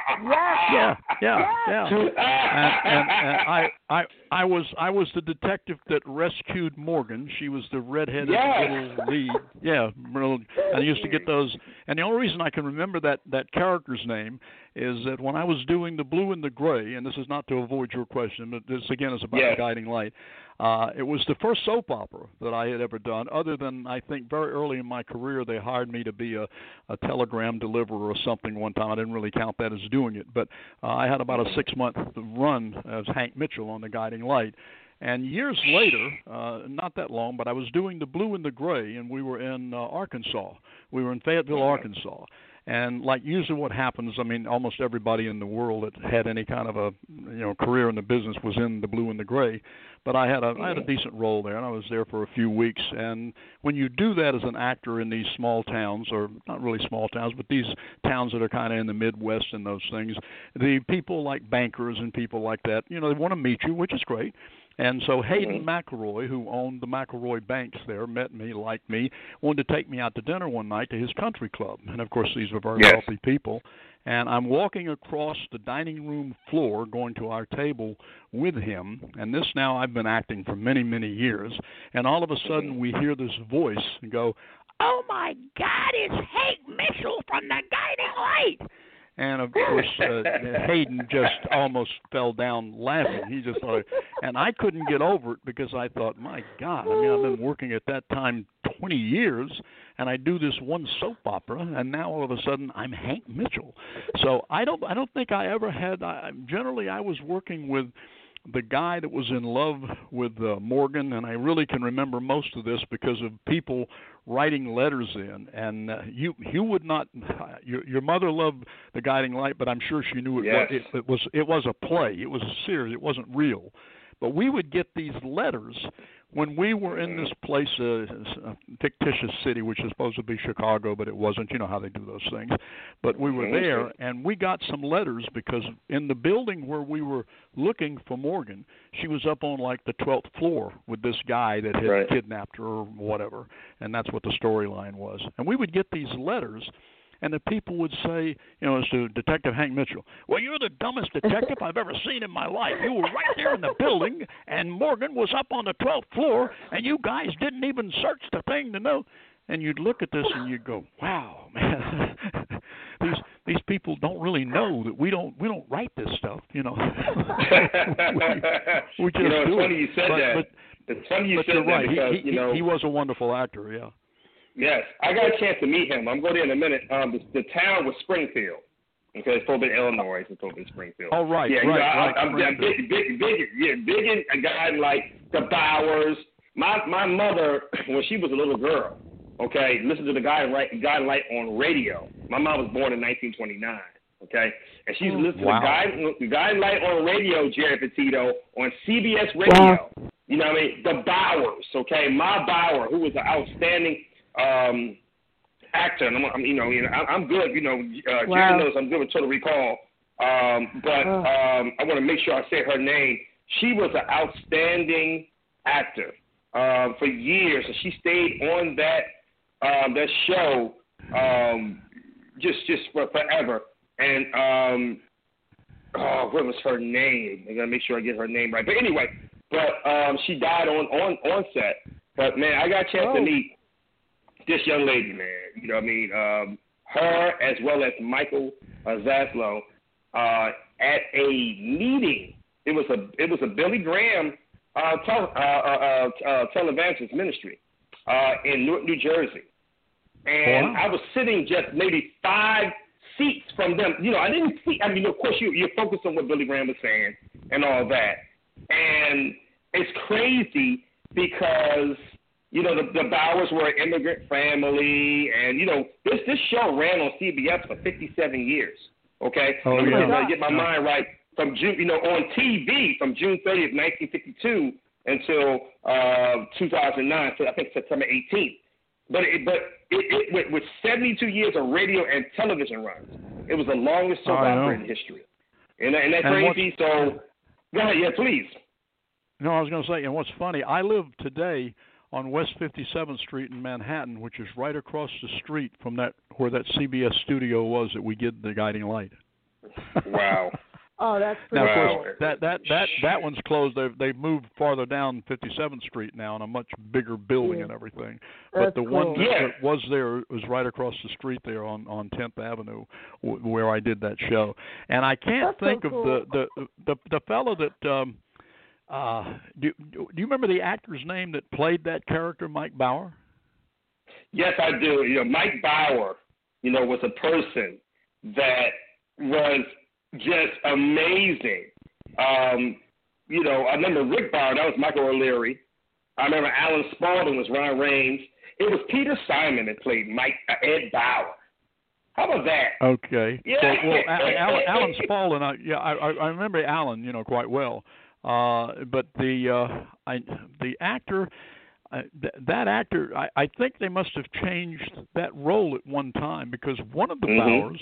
S6: And I was the detective that rescued Morgan. She was the redheaded little lead. Yeah, and I used to get those. And the only reason I can remember that character's name is that when I was doing The Blue and the Gray, and this is not to avoid your question, but this, again, is about The Guiding Light. It was the first soap opera that I had ever done, other than I think very early in my career they hired me to be a telegram deliverer or something one time. I didn't really count that as doing it, but I had about a 6-month run as Hank Mitchell on The Guiding Light. And years later, not that long, but I was doing The Blue and the Gray, and we were in Arkansas. We were in Fayetteville, Arkansas. And like usually what happens, I mean, almost everybody in the world that had any kind of a career in the business was in The Blue and the Gray. But I had a decent role there, and I was there for a few weeks. And when you do that as an actor in these small towns, or not really small towns, but these towns that are kind of in the Midwest and those things, the people like bankers and people like that, they want to meet you, which is great. And so Hayden McElroy, who owned the McElroy Banks there, met me, liked me, wanted to take me out to dinner one night to his country club. And, of course, these were very wealthy people. And I'm walking across the dining room floor going to our table with him. And this now I've been acting for many, many years. And all of a sudden we hear this voice and go, "Oh, my God, it's Hank Mitchell from The Guiding Light." And, of course, Hayden just almost fell down laughing. He just thought, and I couldn't get over it because I thought, my God, I mean, I've been working at that time 20 years, and I do this one soap opera, and now all of a sudden I'm Hank Mitchell. So I don't think I ever had. Generally, I was working with the guy that was in love with Morgan, and I really can remember most of this because of people writing letters in. And you would not. Your mother loved The Guiding Light, but I'm sure she knew it was a play. It was a series. It wasn't real. But we would get these letters when we were in this place, a fictitious city, which is supposed to be Chicago, but it wasn't. You know how they do those things. But we were there, and we got some letters because in the building where we were looking for Morgan, she was up on like the 12th floor with this guy that had kidnapped her or whatever, and that's what the storyline was. And we would get these letters, and the people would say, you know, to Detective Hank Mitchell, well, you're the dumbest detective I've ever seen in my life. You were right there in the building, and Morgan was up on the 12th floor, and you guys didn't even search the thing to know. And you'd look at this and you'd go, wow, man, these people don't really know that we don't write this stuff, you know. we just
S12: it's
S6: do
S12: funny
S6: it.
S12: you said that. It's funny you said
S6: you're right.
S12: that because,
S6: he was a wonderful actor, yeah.
S12: Yes, I got a chance to meet him. I'm going there in a minute. The town was Springfield. Okay, it's supposed to be Illinois. It's supposed to be Springfield.
S6: Oh, right,
S12: yeah,
S6: right.
S12: I'm big in a guy like the Bowers. My mother, when she was a little girl, okay, listened to the Guiding Light on radio. My mom was born in 1929. Okay, and she's listening to the Guiding Light on radio, Jerry Petito, on CBS Radio. Wow. You know what I mean? The Bowers, okay, Ma Bauer, who was an outstanding actor, and I'm good. You know, Jerry knows I'm good with Total Recall. But I want to make sure I say her name. She was an outstanding actor for years, and she stayed on that show just for forever. And what was her name? I gotta make sure I get her name right. But anyway, she died on set. But man, I got a chance to meet this young lady, man. You know what I mean? Her as well as Michael Zaslow at a meeting. It was a Billy Graham televangelist ministry in Newark, New Jersey, and I was sitting just maybe 5 seats from them. You know, I didn't see. I mean, of course, you're focused on what Billy Graham was saying and all that, and it's crazy because, you know, the Bowers were an immigrant family, and, you know, this show ran on CBS for 57 years, okay? I'm going to get my mind right. From June, you know, on TV from June 30th, 1952 until 2009, so I think September 18th. But it with 72 years of radio and television runs, it was the longest soap opera in history. And that's crazy. So, go ahead, yeah, please.
S6: No, I was going to say, and what's funny, I live today on West 57th Street in Manhattan, which is right across the street from where that CBS studio was that we did The Guiding Light.
S12: Wow.
S5: Oh, that's pretty
S6: now,
S5: cool.
S6: Of course, that one's closed. They've moved farther down 57th Street now in a much bigger building and everything. But the one that was there was right across the street there on 10th Avenue, where I did that show. And I can't think of the fellow that. Do you remember the actor's name that played that character, Mike Bauer?
S12: Yes, I do. You know, Mike Bauer, you know, was a person that was just amazing. You know, I remember Rick Bauer, that was Michael O'Leary. I remember Alan Spaulding was Ron Raines. It was Peter Simon that played Ed Bauer. How about that?
S6: Okay.
S12: Yeah.
S6: So, well, Alan Spaulding, I remember Alan, you know, quite well. But the actor, that actor, I think they must have changed that role at one time, because one of the Bowers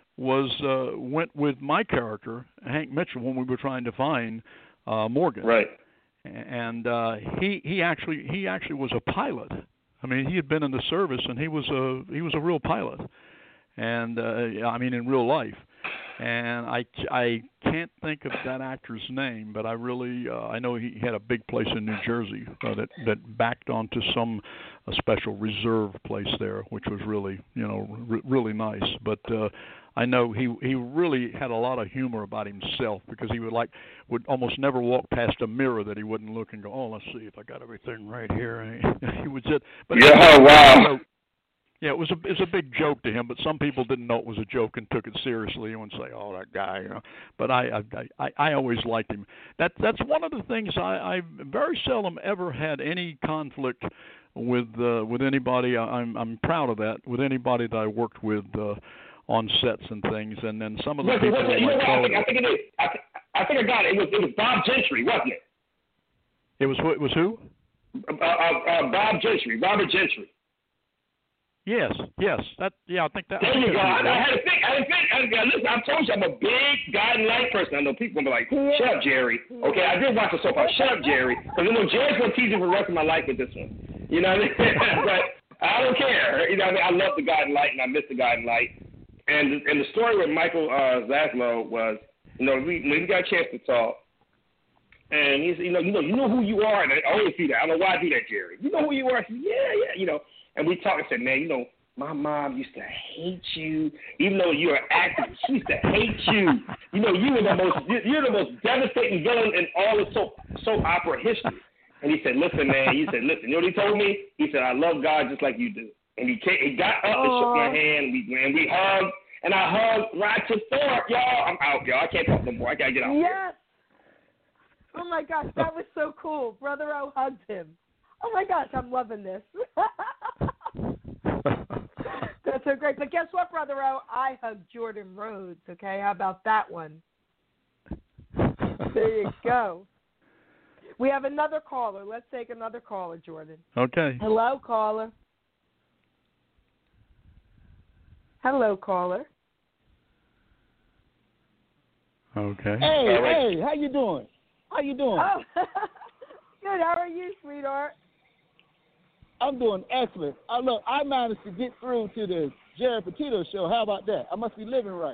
S6: went with my character, Hank Mitchell, when we were trying to find Morgan.
S12: Right.
S6: And he actually was a pilot. I mean, he had been in the service, and he was a real pilot. And I mean, in real life. And I can't think of that actor's name, but I really I know he had a big place in New Jersey that backed onto some special reserve place there, which was really, you know, really nice. But I know he really had a lot of humor about himself, because he would almost never walk past a mirror that he wouldn't look and go, oh, let's see if I got everything right here. And he would just, but
S12: wow.
S6: Yeah, it was a big joke to him, but some people didn't know it was a joke and took it seriously and would say, "Oh, that guy," you know. But I always liked him. That's one of the things I very seldom ever had any conflict with anybody. I'm proud of that, with anybody that I worked with on sets and things. And then some of the people.
S12: You know what? I think it is. I think I got it. It was Bob Gentry, wasn't it?
S6: It was who?
S12: Bob Gentry, Robert Gentry.
S6: Yes. I think that.
S12: There you go. I had to think. Listen, I told you I'm a big guiding light person. I know people will be like, "Shut up, Jerry." Okay, I did watch the soap opera. Shut up, Jerry. Because you know Jerry's gonna tease you for the rest of my life with this one. You know what I mean? But I don't care. You know what I mean? I love the guiding light, and I miss the guiding light. And the story with Michael Zaslow was, you know, we got a chance to talk. And he said, you know who you are, and I always do that. I don't know why I do that, Jerry. You know who you are? I said, yeah, you know. And we talked and said, man, you know, my mom used to hate you, even though you're an actor. She used to hate you. You know, you're the most devastating villain in all of soap opera history. And he said, listen, man. He said, listen. You know what he told me? He said, I love God just like you do. And he got up and shook my hand, and we hugged, and I hugged right to Thor. Y'all, I'm out, y'all. I can't talk no more. I gotta get out.
S5: Yes. Oh my gosh, that was so cool. Brother O hugged him. Oh my gosh, I'm loving this. That's so great. But guess what, Brother O? I hugged Jordan Rhodes, okay? How about that one? There you go. We have another caller. Let's take another caller, Jordan.
S6: Okay.
S5: Hello, caller. Hello, caller.
S6: Okay.
S13: Hey, how you doing? How you doing?
S5: Oh, good. How are you, sweetheart?
S13: I'm doing excellent. Look, I managed to get through to the Jerry Petito show. How about that? I must be living right.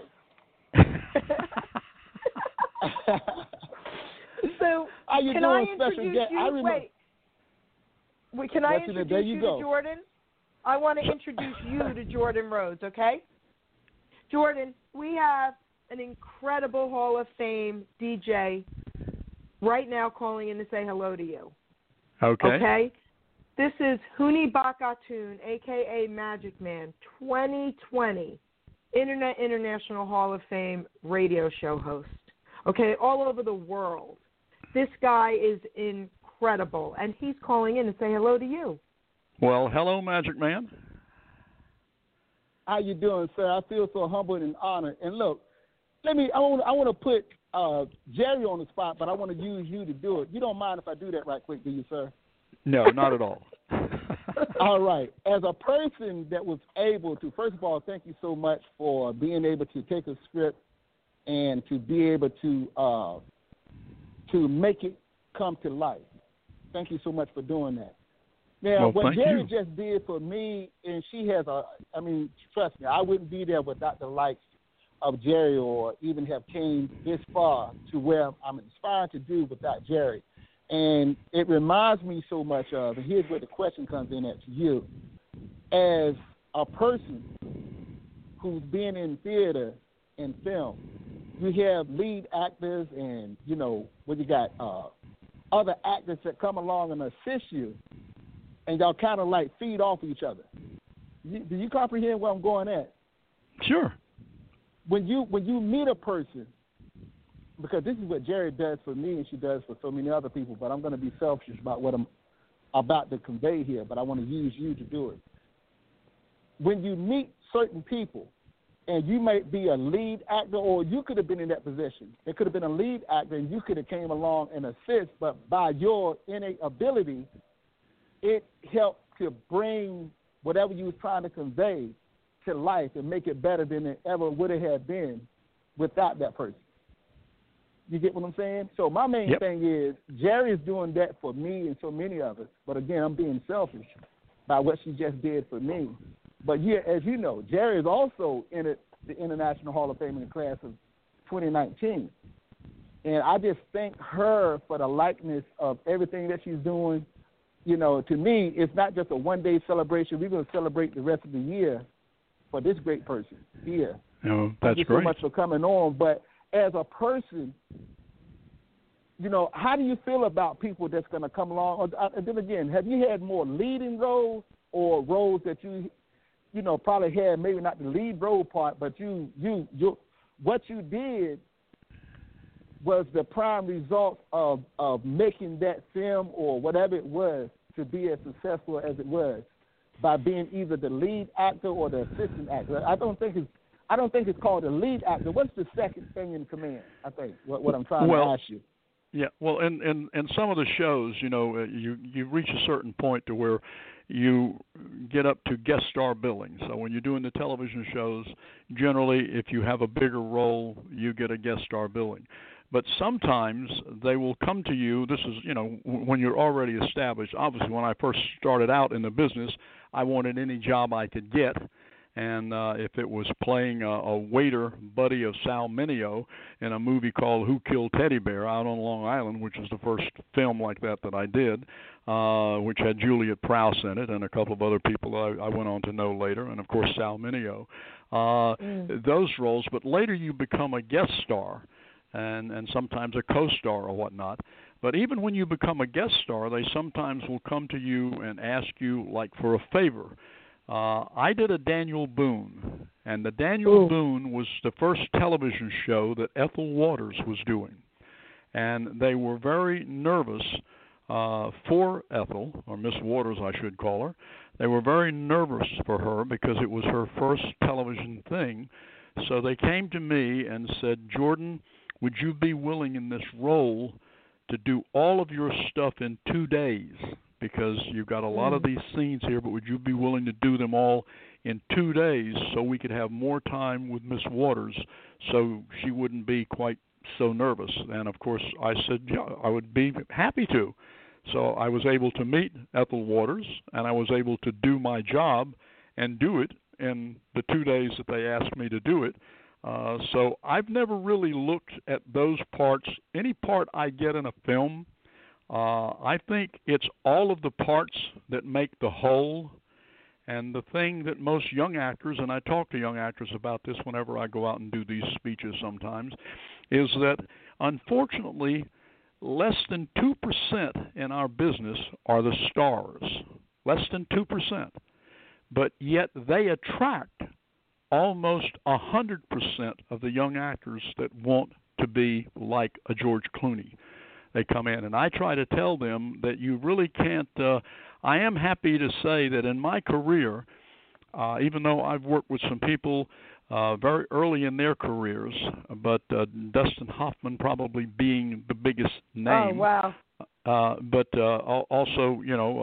S5: So,
S13: how you
S5: can
S13: doing,
S5: I
S13: special
S5: introduce
S13: guest?
S5: you? Wait, can I introduce you to Jordan? I want to introduce you to Jordan Rhodes, okay? Jordan, we have an incredible Hall of Fame DJ right now calling in to say hello to you.
S6: Okay.
S5: Okay? This is Huni Bakatun, a.k.a. Magic Man, 2020 Internet International Hall of Fame radio show host. Okay, all over the world. This guy is incredible, and he's calling in to say hello to you.
S6: Well, hello, Magic Man.
S13: How you doing, sir? I feel so humbled and honored. And look, I want to put Jerry on the spot, but I want to use you to do it. You don't mind if I do that right quick, do you, sir?
S6: No, not at all.
S13: All right. As a person that was able to, first of all, thank you so much for being able to take a script and to be able to make it come to life. Thank you so much for doing that. Now, what Jerry just did for me, and she has trust me, I wouldn't be there without the likes of Jerry or even have came this far to where I'm inspired to do without Jerry. And it reminds me so much of, and here's where the question comes in at you, as a person who's been in theater and film, you have lead actors and, you got other actors that come along and assist you, and y'all kind of like feed off each other. Do you comprehend where I'm going at?
S6: Sure.
S13: When you meet a person, because this is what Jerry does for me and she does for so many other people, but I'm going to be selfish about what I'm about to convey here, but I want to use you to do it. When you meet certain people, and you might be a lead actor, or you could have been in that position. There could have been a lead actor, and you could have came along and assist, but by your innate ability, it helped to bring whatever you was trying to convey to life and make it better than it ever would have been without that person. You get what I'm saying? So my main thing is Jerry is doing that for me and so many of us, but again, I'm being selfish by what she just did for me. But yeah, as you know, Jerry is also in the International Hall of Fame in the class of 2019. And I just thank her for the likeness of everything that she's doing. To me, it's not just a one-day celebration. We're going to celebrate the rest of the year for this great person here.
S6: Oh, that's
S13: Thank you
S6: great.
S13: so much for coming on. But as a person, how do you feel about people that's going to come along? And then again, have you had more leading roles or roles that you probably had maybe not the lead role part, but you what you did was the prime result of making that film or whatever it was to be as successful as it was by being either the lead actor or the assistant actor. I don't think it's called the lead actor. What's the second thing in command? I think what I'm trying to ask you.
S6: Yeah, well, in some of the shows, you reach a certain point to where you get up to guest star billing. So when you're doing the television shows, generally, if you have a bigger role, you get a guest star billing. But sometimes they will come to you. This is, when you're already established. Obviously, when I first started out in the business, I wanted any job I could get. And if it was playing a waiter buddy of Sal Mineo in a movie called Who Killed Teddy Bear out on Long Island, which is the first film like that I did, which had Juliet Prowse in it and a couple of other people I went on to know later, and, of course, Sal Mineo. Those roles, but later you become a guest star and sometimes a co-star or whatnot. But even when you become a guest star, they sometimes will come to you and ask you, like, for a favor. I did a Daniel Boone, and the Daniel Boone was the first television show that Ethel Waters was doing. And they were very nervous for Ethel, or Miss Waters I should call her. They were very nervous for her because it was her first television thing. So they came to me and said, Jordan, would you be willing in this role to do all of your stuff in 2 days? Because you've got a lot of these scenes here, but would you be willing to do them all in 2 days so we could have more time with Miss Waters so she wouldn't be quite so nervous? And, of course, I said, yeah, I would be happy to. So I was able to meet Ethel Waters, and I was able to do my job and do it in the 2 days that they asked me to do it. So I've never really looked at those parts. Any part I get in a film, I think it's all of the parts that make the whole. And the thing that most young actors, and I talk to young actors about this whenever I go out and do these speeches sometimes, is that unfortunately less than 2% in our business are the stars. Less than 2%. But yet they attract almost 100% of the young actors that want to be like a George Clooney. They come in, and I try to tell them that you really can't. I am happy to say that in my career, even though I've worked with some people very early in their careers, but Dustin Hoffman probably being the biggest name.
S5: Oh, wow.
S6: But also,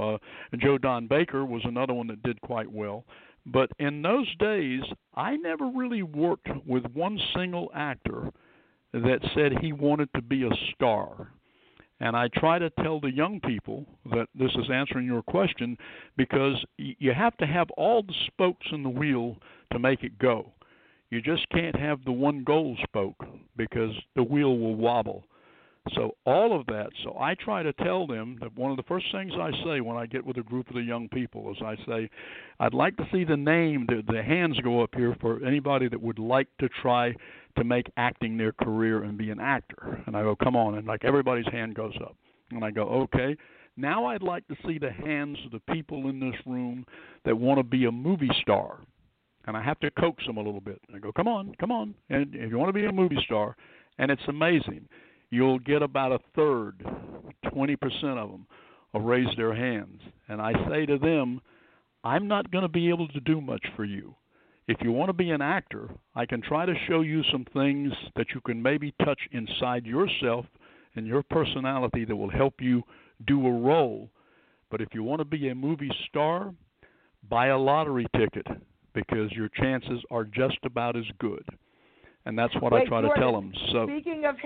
S6: Joe Don Baker was another one that did quite well. But in those days, I never really worked with one single actor that said he wanted to be a star. And I try to tell the young people that this is answering your question, because you have to have all the spokes in the wheel to make it go. You just can't have the one gold spoke because the wheel will wobble. So all of that. So I try to tell them that one of the first things I say when I get with a group of the young people is I say, I'd like to see the name, the hands go up here for anybody that would like to try to make acting their career and be an actor. And I go, come on. And like everybody's hand goes up. And I go, okay. Now I'd like to see the hands of the people in this room that want to be a movie star. And I have to coax them a little bit. And I go, come on. And if you want to be a movie star, and it's amazing, you'll get about a third, 20% of them will raise their hands. And I say to them, I'm not going to be able to do much for you. If you want to be an actor, I can try to show you some things that you can maybe touch inside yourself and your personality that will help you do a role. But if you want to be a movie star, buy a lottery ticket, because your chances are just about as good. And that's what I try to tell them. So, speaking of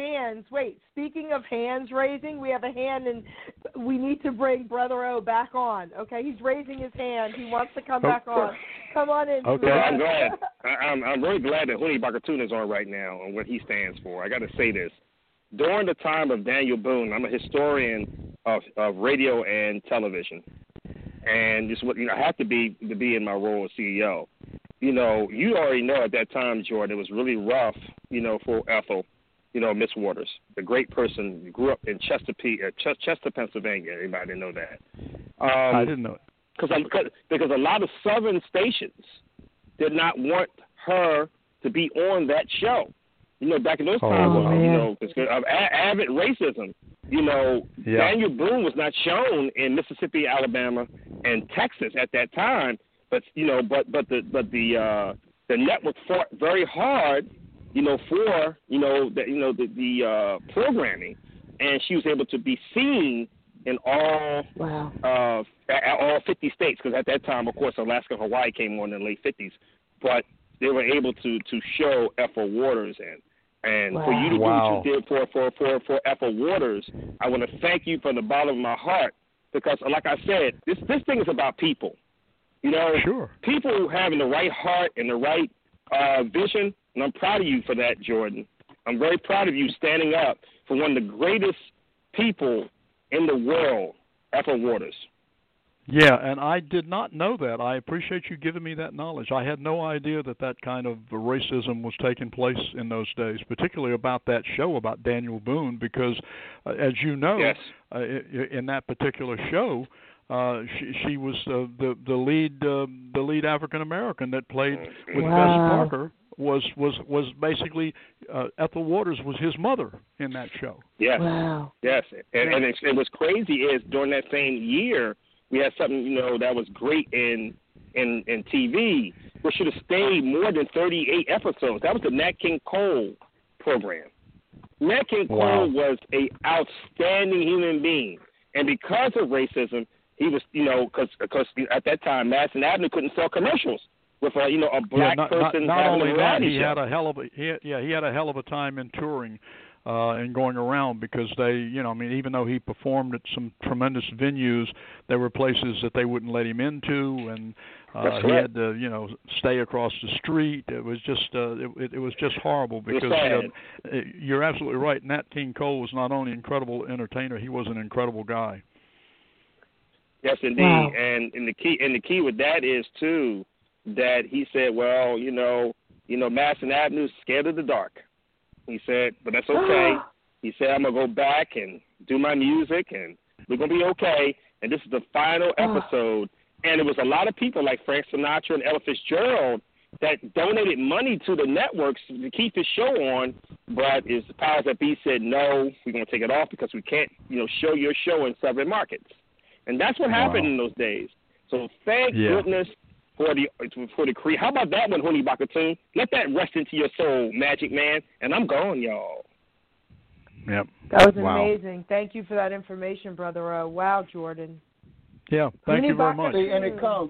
S6: hands raising, we have a hand, and we need to bring Brother O back on. Okay, he's raising his hand. He wants to come back on. Come on in.
S12: Okay, I'm glad. I'm really glad that Huni Bakatuna is on right now and what he stands for. I got to say this. During the time of Daniel Boone, I'm a historian of radio and television, and just what I have to be in my role as CEO. You already know at that time, Jordan, it was really rough, for Ethel, Miss Waters, the great person, grew up in Chester, Pennsylvania. Anybody didn't know that?
S6: I didn't know it.
S12: Because a lot of southern stations did not want her to be on that show. You know, back in those times, of avid racism. You know, Daniel Boone was not shown in Mississippi, Alabama, and Texas at that time. But the network fought very hard, for the programming, and she was able to be seen in all 50 states, because at that time, of course, Alaska and Hawaii came on in the late 50s, but they were able to show Ethel Waters and for you to do what you did for Ethel Waters, I want to thank you from the bottom of my heart, because like I said, this thing is about people. People having the right heart and the right vision, and I'm proud of you for that, Jordan. I'm very proud of you standing up for one of the greatest people in the world, Ethel Waters.
S6: Yeah, and I did not know that. I appreciate you giving me that knowledge. I had no idea that kind of racism was taking place in those days, particularly about that show about Daniel Boone, because, as you know, in that particular show, she was the lead African American that played with Bess Parker. Was basically Ethel Waters was his mother in that show.
S12: Yes, yes, and it was crazy is during that same year we had something that was great in TV. We should have stayed more than 38 episodes. That was the Nat King Cole program. Nat King Cole was a outstanding human being, and because of racism, he was because at that time Madison Avenue couldn't sell commercials with a black person.
S6: Not only that, he
S12: show.
S6: had a hell of a time in touring and going around, because they, even though he performed at some tremendous venues, there were places that they wouldn't let him into, and he had to, stay across the street. It was just, it was just horrible, because you're absolutely right. Nat King Cole was not only an incredible entertainer, he was an incredible guy.
S12: Yes, indeed, and the key with that is too that he said, well, Madison Avenue's scared of the dark. He said, but that's okay. He said, I'm going to go back and do my music, and we're going to be okay. And this is the final episode. And there was a lot of people like Frank Sinatra and Ella Fitzgerald that donated money to the networks to keep his show on. But the powers that be said, no, we're going to take it off because we can't, show your show in southern markets. And that's what happened in those days. So thank goodness for the creed. How about that one, Honey Bakatoon? Let that rest into your soul, Magic Man. And I'm gone, y'all.
S6: Yep.
S5: That was amazing. Thank you for that information, Brother. Wow, Jordan.
S6: Yeah, thank you very much.
S13: And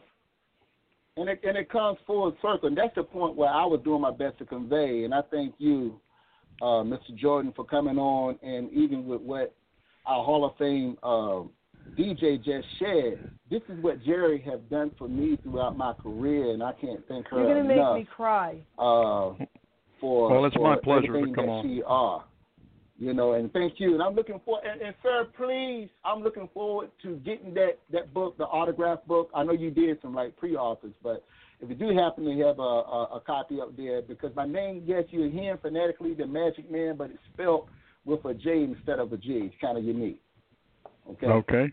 S13: it comes full circle. And that's the point where I was doing my best to convey. And I thank you, Mr. Jordan, for coming on. And even with what our Hall of Fame DJ just shared, this is what Jerry has done for me throughout my career, and I can't thank her enough.
S5: You're going to make me cry.
S6: It's my pleasure to come on.
S13: She are, and thank you. And I'm looking for, and sir, please, I'm looking forward to getting that book, the autograph book. I know you did some pre-authors, but if you do happen to have a copy up there, because my name, yes, you're hearing phonetically the Magic Man, but it's spelled with a J instead of a G. It's kind of unique. Okay.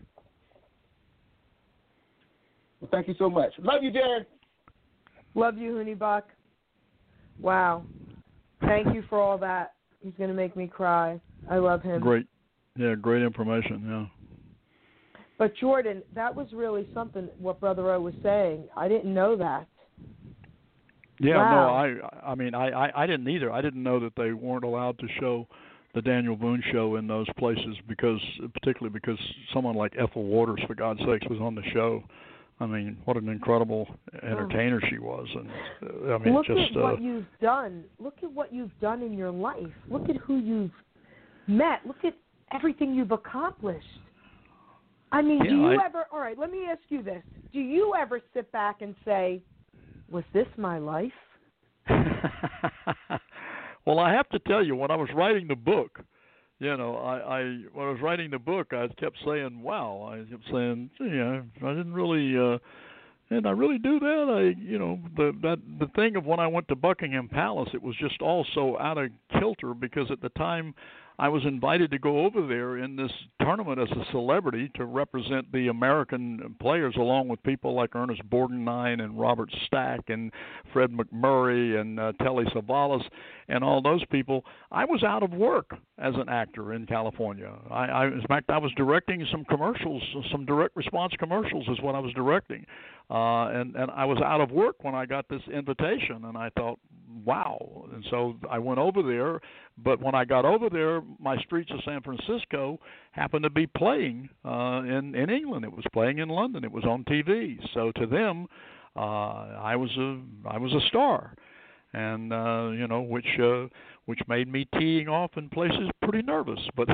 S13: Well, thank you so much. Love you, Jared.
S5: Love you, Hooneybuck. Wow. Thank you for all that. He's going to make me cry. I love him.
S6: Great. Yeah, great information, yeah.
S5: But, Jordan, that was really something, what Brother O was saying. I didn't know that.
S6: Yeah, I mean, I didn't either. I didn't know that they weren't allowed to show the Daniel Boone show in those places, particularly because someone like Ethel Waters, for God's sakes, was on the show. I mean, what an incredible entertainer she was, and
S5: look at what you've done. Look at what you've done in your life. Look at who you've met. Look at everything you've accomplished. I mean, do you ever? All right, let me ask you this: do you ever sit back and say, "Was this my life?"
S6: Well, I have to tell you, when I was writing the book, when I was writing the book, I kept saying, "Wow!" I kept saying, I didn't really, did I really do that? The thing of when I went to Buckingham Palace, it was just all so out of kilter, because at the time I was invited to go over there in this tournament as a celebrity to represent the American players, along with people like Ernest Borgnine and Robert Stack and Fred McMurray and Telly Savalas and all those people. I was out of work as an actor in California. In fact, I was directing some commercials, some direct response commercials is what I was directing. And I was out of work when I got this invitation, and I thought, wow. And so I went over there, but when I got over there, my Streets of San Francisco happened to be playing in England. It was playing in London. It was on TV. So to them, I was a star, and which made me teeing off in places pretty nervous, but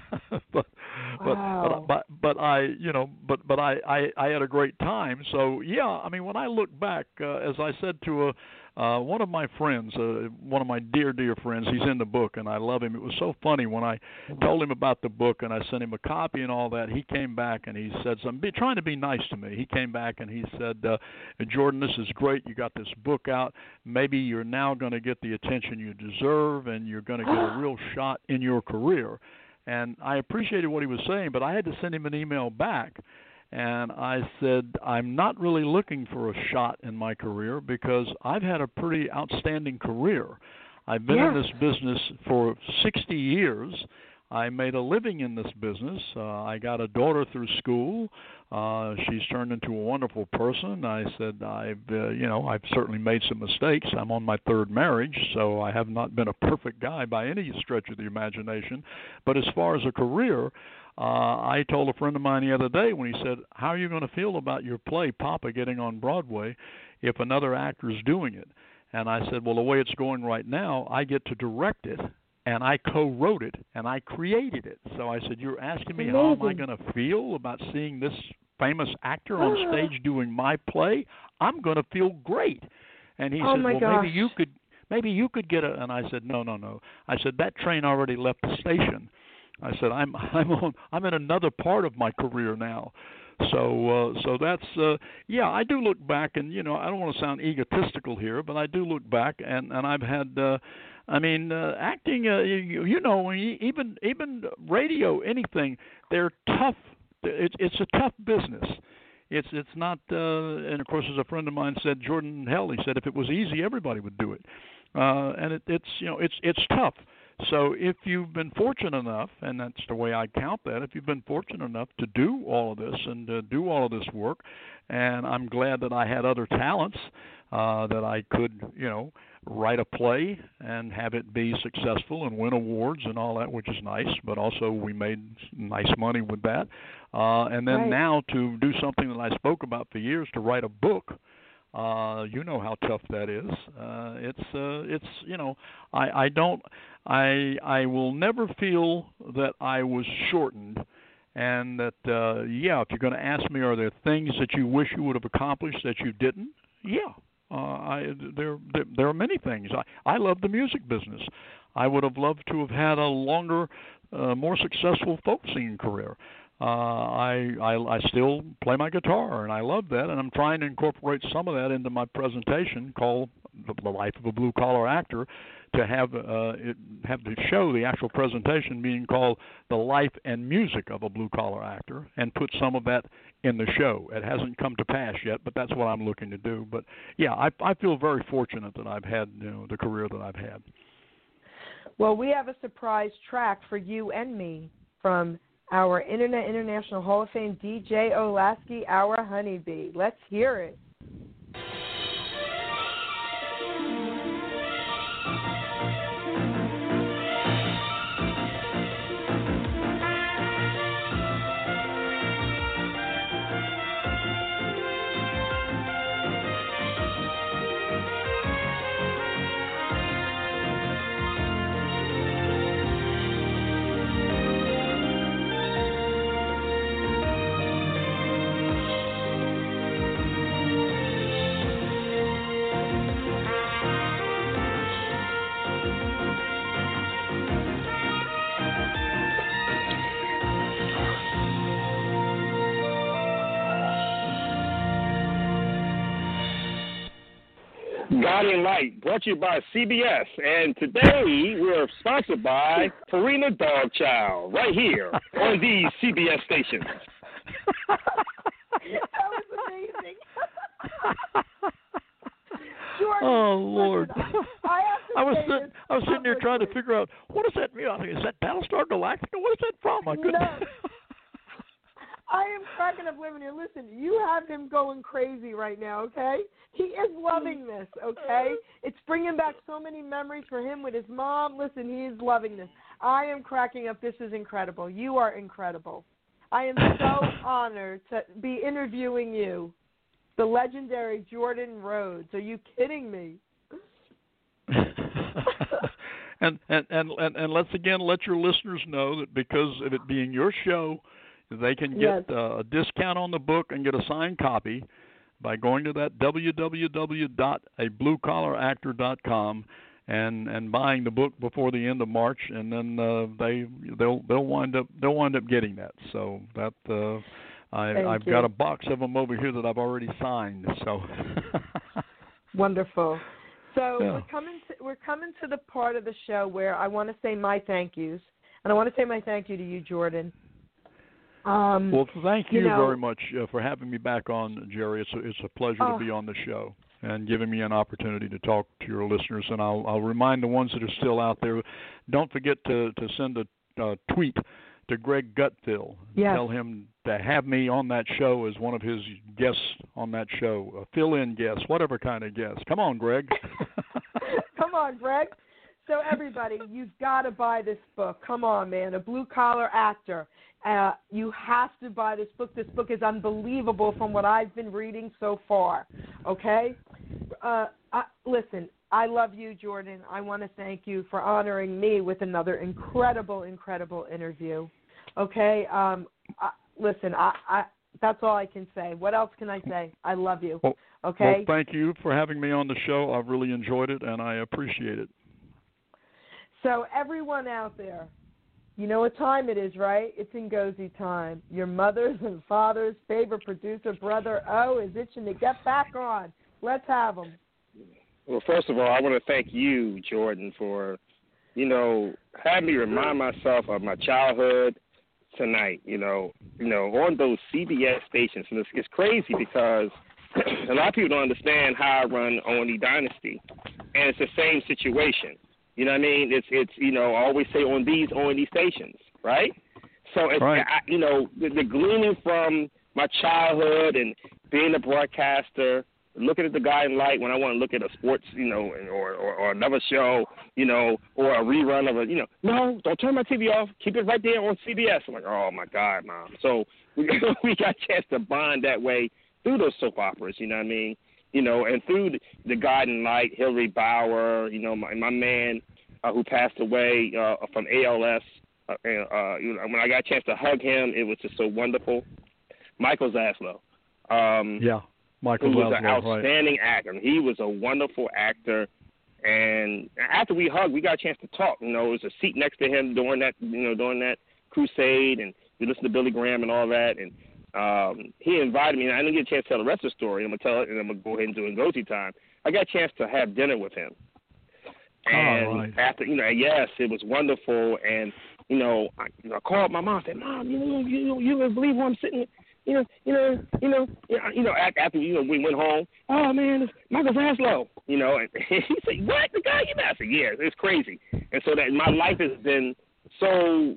S6: but I had a great time. So yeah, I mean, when I look back, as I said to one of my friends, one of my dear friends, he's in the book, and I love him. It was so funny when I told him about the book and I sent him a copy and all that. He came back and he said something, trying to be nice to me. He came back and he said, Jordan, this is great. You got this book out. Maybe you're now going to get the attention you deserve, and you're going to get a real shot in your career. And I appreciated what he was saying, but I had to send him an email back. And I said, I'm not really looking for a shot in my career because I've had a pretty outstanding career. I've been in this business for 60 years. I made a living in this business. I got a daughter through school. She's turned into a wonderful person. I said, I've certainly made some mistakes. I'm on my third marriage, so I have not been a perfect guy by any stretch of the imagination. But as far as a career, I told a friend of mine the other day when he said, how are you going to feel about your play, Papa, getting on Broadway if another actor is doing it? And I said, well, the way it's going right now, I get to direct it, and I co-wrote it, and I created it. So I said, you're asking me how am I going to feel about seeing this famous actor on stage doing my play? I'm going to feel great. And he said, well, maybe you could get a, and I said, no. I said, that train already left the station. I said, I'm in another part of my career now. So that's I do look back, and I don't want to sound egotistical here, but I do look back, and I've had acting, even radio, anything, they're tough. It's a tough business. It's not, and of course, as a friend of mine said, Jordan Hell, he said, if it was easy, everybody would do it, and it's tough. So if you've been fortunate enough, and that's the way I count that, if you've been fortunate enough to do all of this and do all of this work, and I'm glad that I had other talents, that I could, write a play and have it be successful and win awards and all that, which is nice, but also we made nice money with that. And then now to do something that I spoke about for years, to write a book. You know how tough that is. I will never feel that I was shortened, and that if you're going to ask me, are there things that you wish you would have accomplished that you didn't? There are many things. I love the music business. I would have loved to have had a longer, more successful folk singing career. I still play my guitar, and I love that, and I'm trying to incorporate some of that into my presentation called The Life of a Blue Collar Actor, to have the show, the actual presentation, being called The Life and Music of a Blue Collar Actor, and put some of that in the show. It hasn't come to pass yet, but that's what I'm looking to do. But I feel very fortunate that I've had the career that I've had.
S5: Well, we have a surprise track for you and me from our Internet International Hall of Fame DJ Olasky, our honeybee. Let's hear it.
S12: Guiding Light, brought to you by CBS. And today we're sponsored by Purina Dog Chow, right here on these CBS stations.
S5: That was amazing. Jordan,
S6: oh Lord!
S5: Listen, I
S6: was sitting here trying to figure out what does that mean. I think, is that Battlestar Galactica? What is that from? I couldn't.
S5: No. I am cracking up living here. Listen, you have him going crazy right now, okay? He is loving this, okay? It's bringing back so many memories for him with his mom. Listen, he is loving this. I am cracking up. This is incredible. You are incredible. I am so honored to be interviewing you, the legendary Jordan Rhodes. Are you kidding me?
S6: and let's again let your listeners know that because of it being your show, they can get a discount on the book and get a signed copy by going to that www.abluecollaractor.com and buying the book before the end of March, and then they'll wind up getting that. So that I've got a box of them over here that I've already signed. So
S5: wonderful. So we're coming to the part of the show where I want to say my thank yous, and I want to say my thank you to you, Jordan.
S6: Well, thank you very much for having me back on, Jerry. It's a pleasure to be on the show and giving me an opportunity to talk to your listeners. And I'll remind the ones that are still out there, don't forget to send a tweet to Greg Gutfeld.
S5: Yes.
S6: Tell him to have me on that show as one of his guests on that show, a fill-in guest, whatever kind of guest. Come on, Greg.
S5: Come on, Greg. So everybody, you've got to buy this book. Come on, man, A Blue Collar Actor. You have to buy this book. This book is unbelievable from what I've been reading so far, okay? Listen, I love you, Jordan. I want to thank you for honoring me with another incredible, incredible interview, okay? Listen, that's all I can say. What else can I say? I love you, okay?
S6: Well, thank you for having me on the show. I've really enjoyed it, and I appreciate it.
S5: So everyone out there, you know what time it is, right? It's Ngozi time. Your mother's and father's favorite producer, Brother O, is itching to get back on. Let's have him.
S12: Well, first of all, I want to thank you, Jordan, for, having me remind myself of my childhood tonight, on those CBS stations. And it's crazy because a lot of people don't understand how I run O&E Dynasty, and it's the same situation. You know what I mean? It's I always say on these O&E stations, right? So, it's,
S6: right.
S12: The gleaning from my childhood and being a broadcaster, looking at the Guiding Light when I want to look at a sports, or another show, or a rerun of no, don't turn my TV off. Keep it right there on CBS. I'm like, oh, my God, Mom. So we got a chance to bond that way through those soap operas, you know what I mean? And through the Guiding Light, Hillary Bauer, my man who passed away from ALS. When I got a chance to hug him, it was just so wonderful. Michael Zaslow.
S6: Michael
S12: who was
S6: Zaslow,
S12: an outstanding actor. He was a wonderful actor. And after we hugged, we got a chance to talk. It was a seat next to him during that crusade, and we listened to Billy Graham and all that. And he invited me, and I didn't get a chance to tell the rest of the story. I'm going to tell it, and I'm going to go ahead and do Ngozi time. I got a chance to have dinner with him. And after, yes, it was wonderful. And, I called my mom and said, Mom, you wouldn't believe where I'm sitting. After, we went home, oh, man, it's Michael Zaslow, and he said, what, the guy you met? I said, yeah, it's crazy. And so that my life has been so,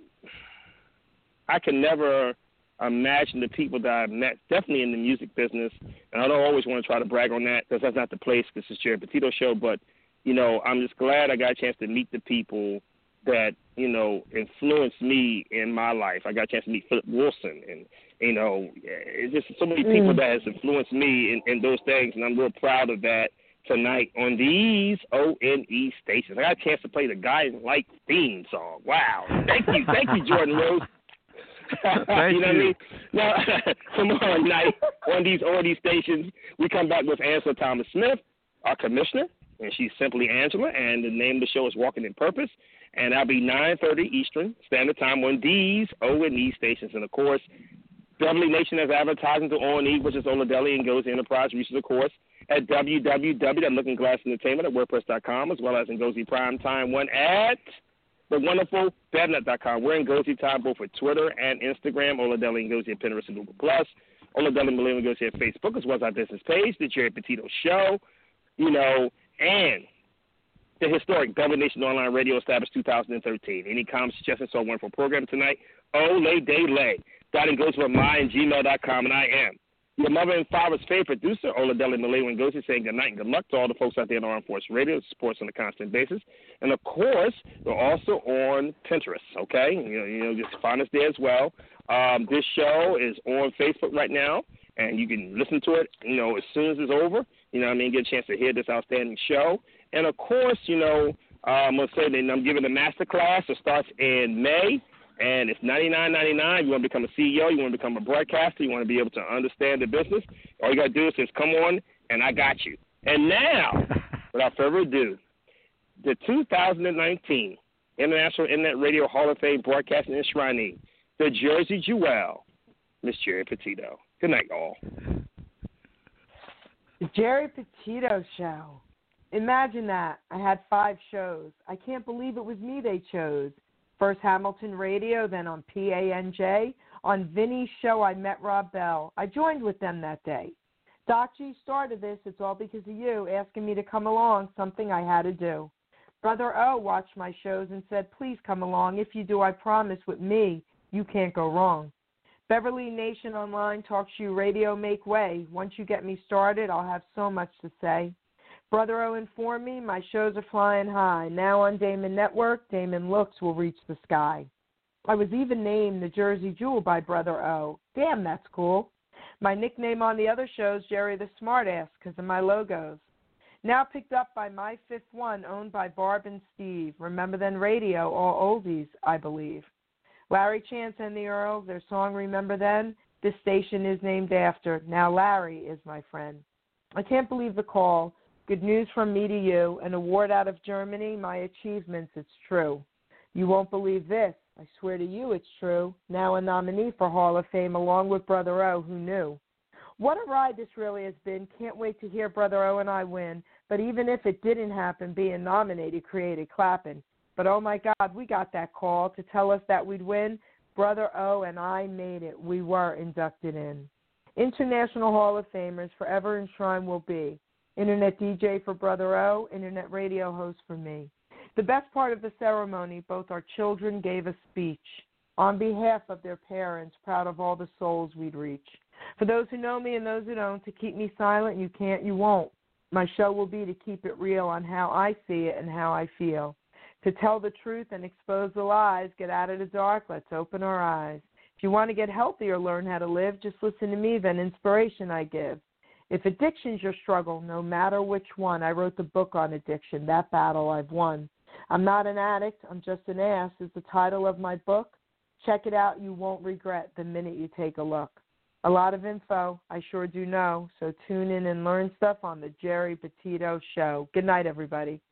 S12: I can never imagine the people that I've met, definitely in the music business, and I don't always want to try to brag on that because that's not the place, this is Jerry Petito Show, but, I'm just glad I got a chance to meet the people that, influenced me in my life. I got a chance to meet Philip Wilson, and, it's just so many people that has influenced me in those things, and I'm real proud of that tonight on these O&E stations. I got a chance to play the Guiding Light theme song. Wow. Thank you, Jordan Rose.
S6: Thank you.
S12: What I mean? Now, tomorrow night on these O&E stations, we come back with Angela Thomas Smith, our commissioner, and she's simply Angela, and the name of the show is Walking in Purpose, and that'll be 9:30 Eastern Standard Time on these O&E stations. And, of course, Beverly Nation has advertising to O&E, which is Oladeli and Ngozi Enterprise Research, of course, at www.lookingglassentertainment@wordpress.com, as well as Ngozi Primetime 1 at the wonderful Bevnet.com. We're Ngozi Time both at Twitter and Instagram, Oladeli Ngozi at Pinterest and Google+, Oladeli Malema Ngozi at Facebook, as well as our business page, The Jerry Petito Show, and the historic Beverly Nation Online Radio established 2013. Any comments, suggestions, or wonderful program tonight? Oladele.Ngozi@gmail.com, and I am your mother and father's favorite producer, Oladeli Malema Ngozi, saying good night and good luck to all the folks out there in Armed Forces Radio, supports on a constant basis. And, of course, we're also on Pinterest, okay? Just find us there as well. This show is on Facebook right now, and you can listen to it, as soon as it's over. Get a chance to hear this outstanding show. And, of course, I'm going to say that I'm giving a master class that starts in May. And it's $99.99. You want to become a CEO, you want to become a broadcaster, you want to be able to understand the business. All you got to do is just come on, and I got you. And now, without further ado, the 2019 International Internet Radio Hall of Fame Broadcasting Enshrinee, the Jersey Jewel, Miss Jerry Petito. Good night, all.
S5: The Jerry Petito Show. Imagine that. I had 5 shows. I can't believe it was me they chose. First Hamilton Radio, then on PANJ. On Vinny's show, I met Rob Bell. I joined with them that day. Doc G started this. It's all because of you, asking me to come along, something I had to do. Brother O watched my shows and said, please come along. If you do, I promise, with me, you can't go wrong. Beverly Nation Online Talk Show Radio make way. Once you get me started, I'll have so much to say. Brother O informed me my shows are flying high. Now on Damon Network, Damon Looks will reach the sky. I was even named the Jersey Jewel by Brother O. Damn, that's cool. My nickname on the other shows, Jerry the Smartass, because of my logos. Now picked up by My Fifth One, owned by Barb and Steve. Remember Then Radio, all oldies, I believe. Larry Chance and the Earls, their song Remember Then, this station is named after. Now Larry is my friend. I can't believe the call. Good news from me to you, an award out of Germany, my achievements, it's true. You won't believe this, I swear to you it's true. Now a nominee for Hall of Fame along with Brother O, who knew? What a ride this really has been. Can't wait to hear Brother O and I win. But even if it didn't happen, being nominated created clapping. But oh my God, we got that call to tell us that we'd win. Brother O and I made it. We were inducted in. International Hall of Famers, forever enshrined will be. Internet DJ for Brother O, Internet radio host for me. The best part of the ceremony, both our children gave a speech on behalf of their parents, proud of all the souls we'd reach. For those who know me and those who don't, to keep me silent, you can't, you won't. My show will be to keep it real on how I see it and how I feel. To tell the truth and expose the lies, get out of the dark, let's open our eyes. If you want to get healthy or learn how to live, just listen to me, then inspiration I give. If addiction's your struggle, no matter which one, I wrote the book on addiction. That battle I've won. I'm not an addict, I'm just an ass is the title of my book. Check it out, you won't regret the minute you take a look. A lot of info, I sure do know, so tune in and learn stuff on the Jerry Petito Show. Good night, everybody.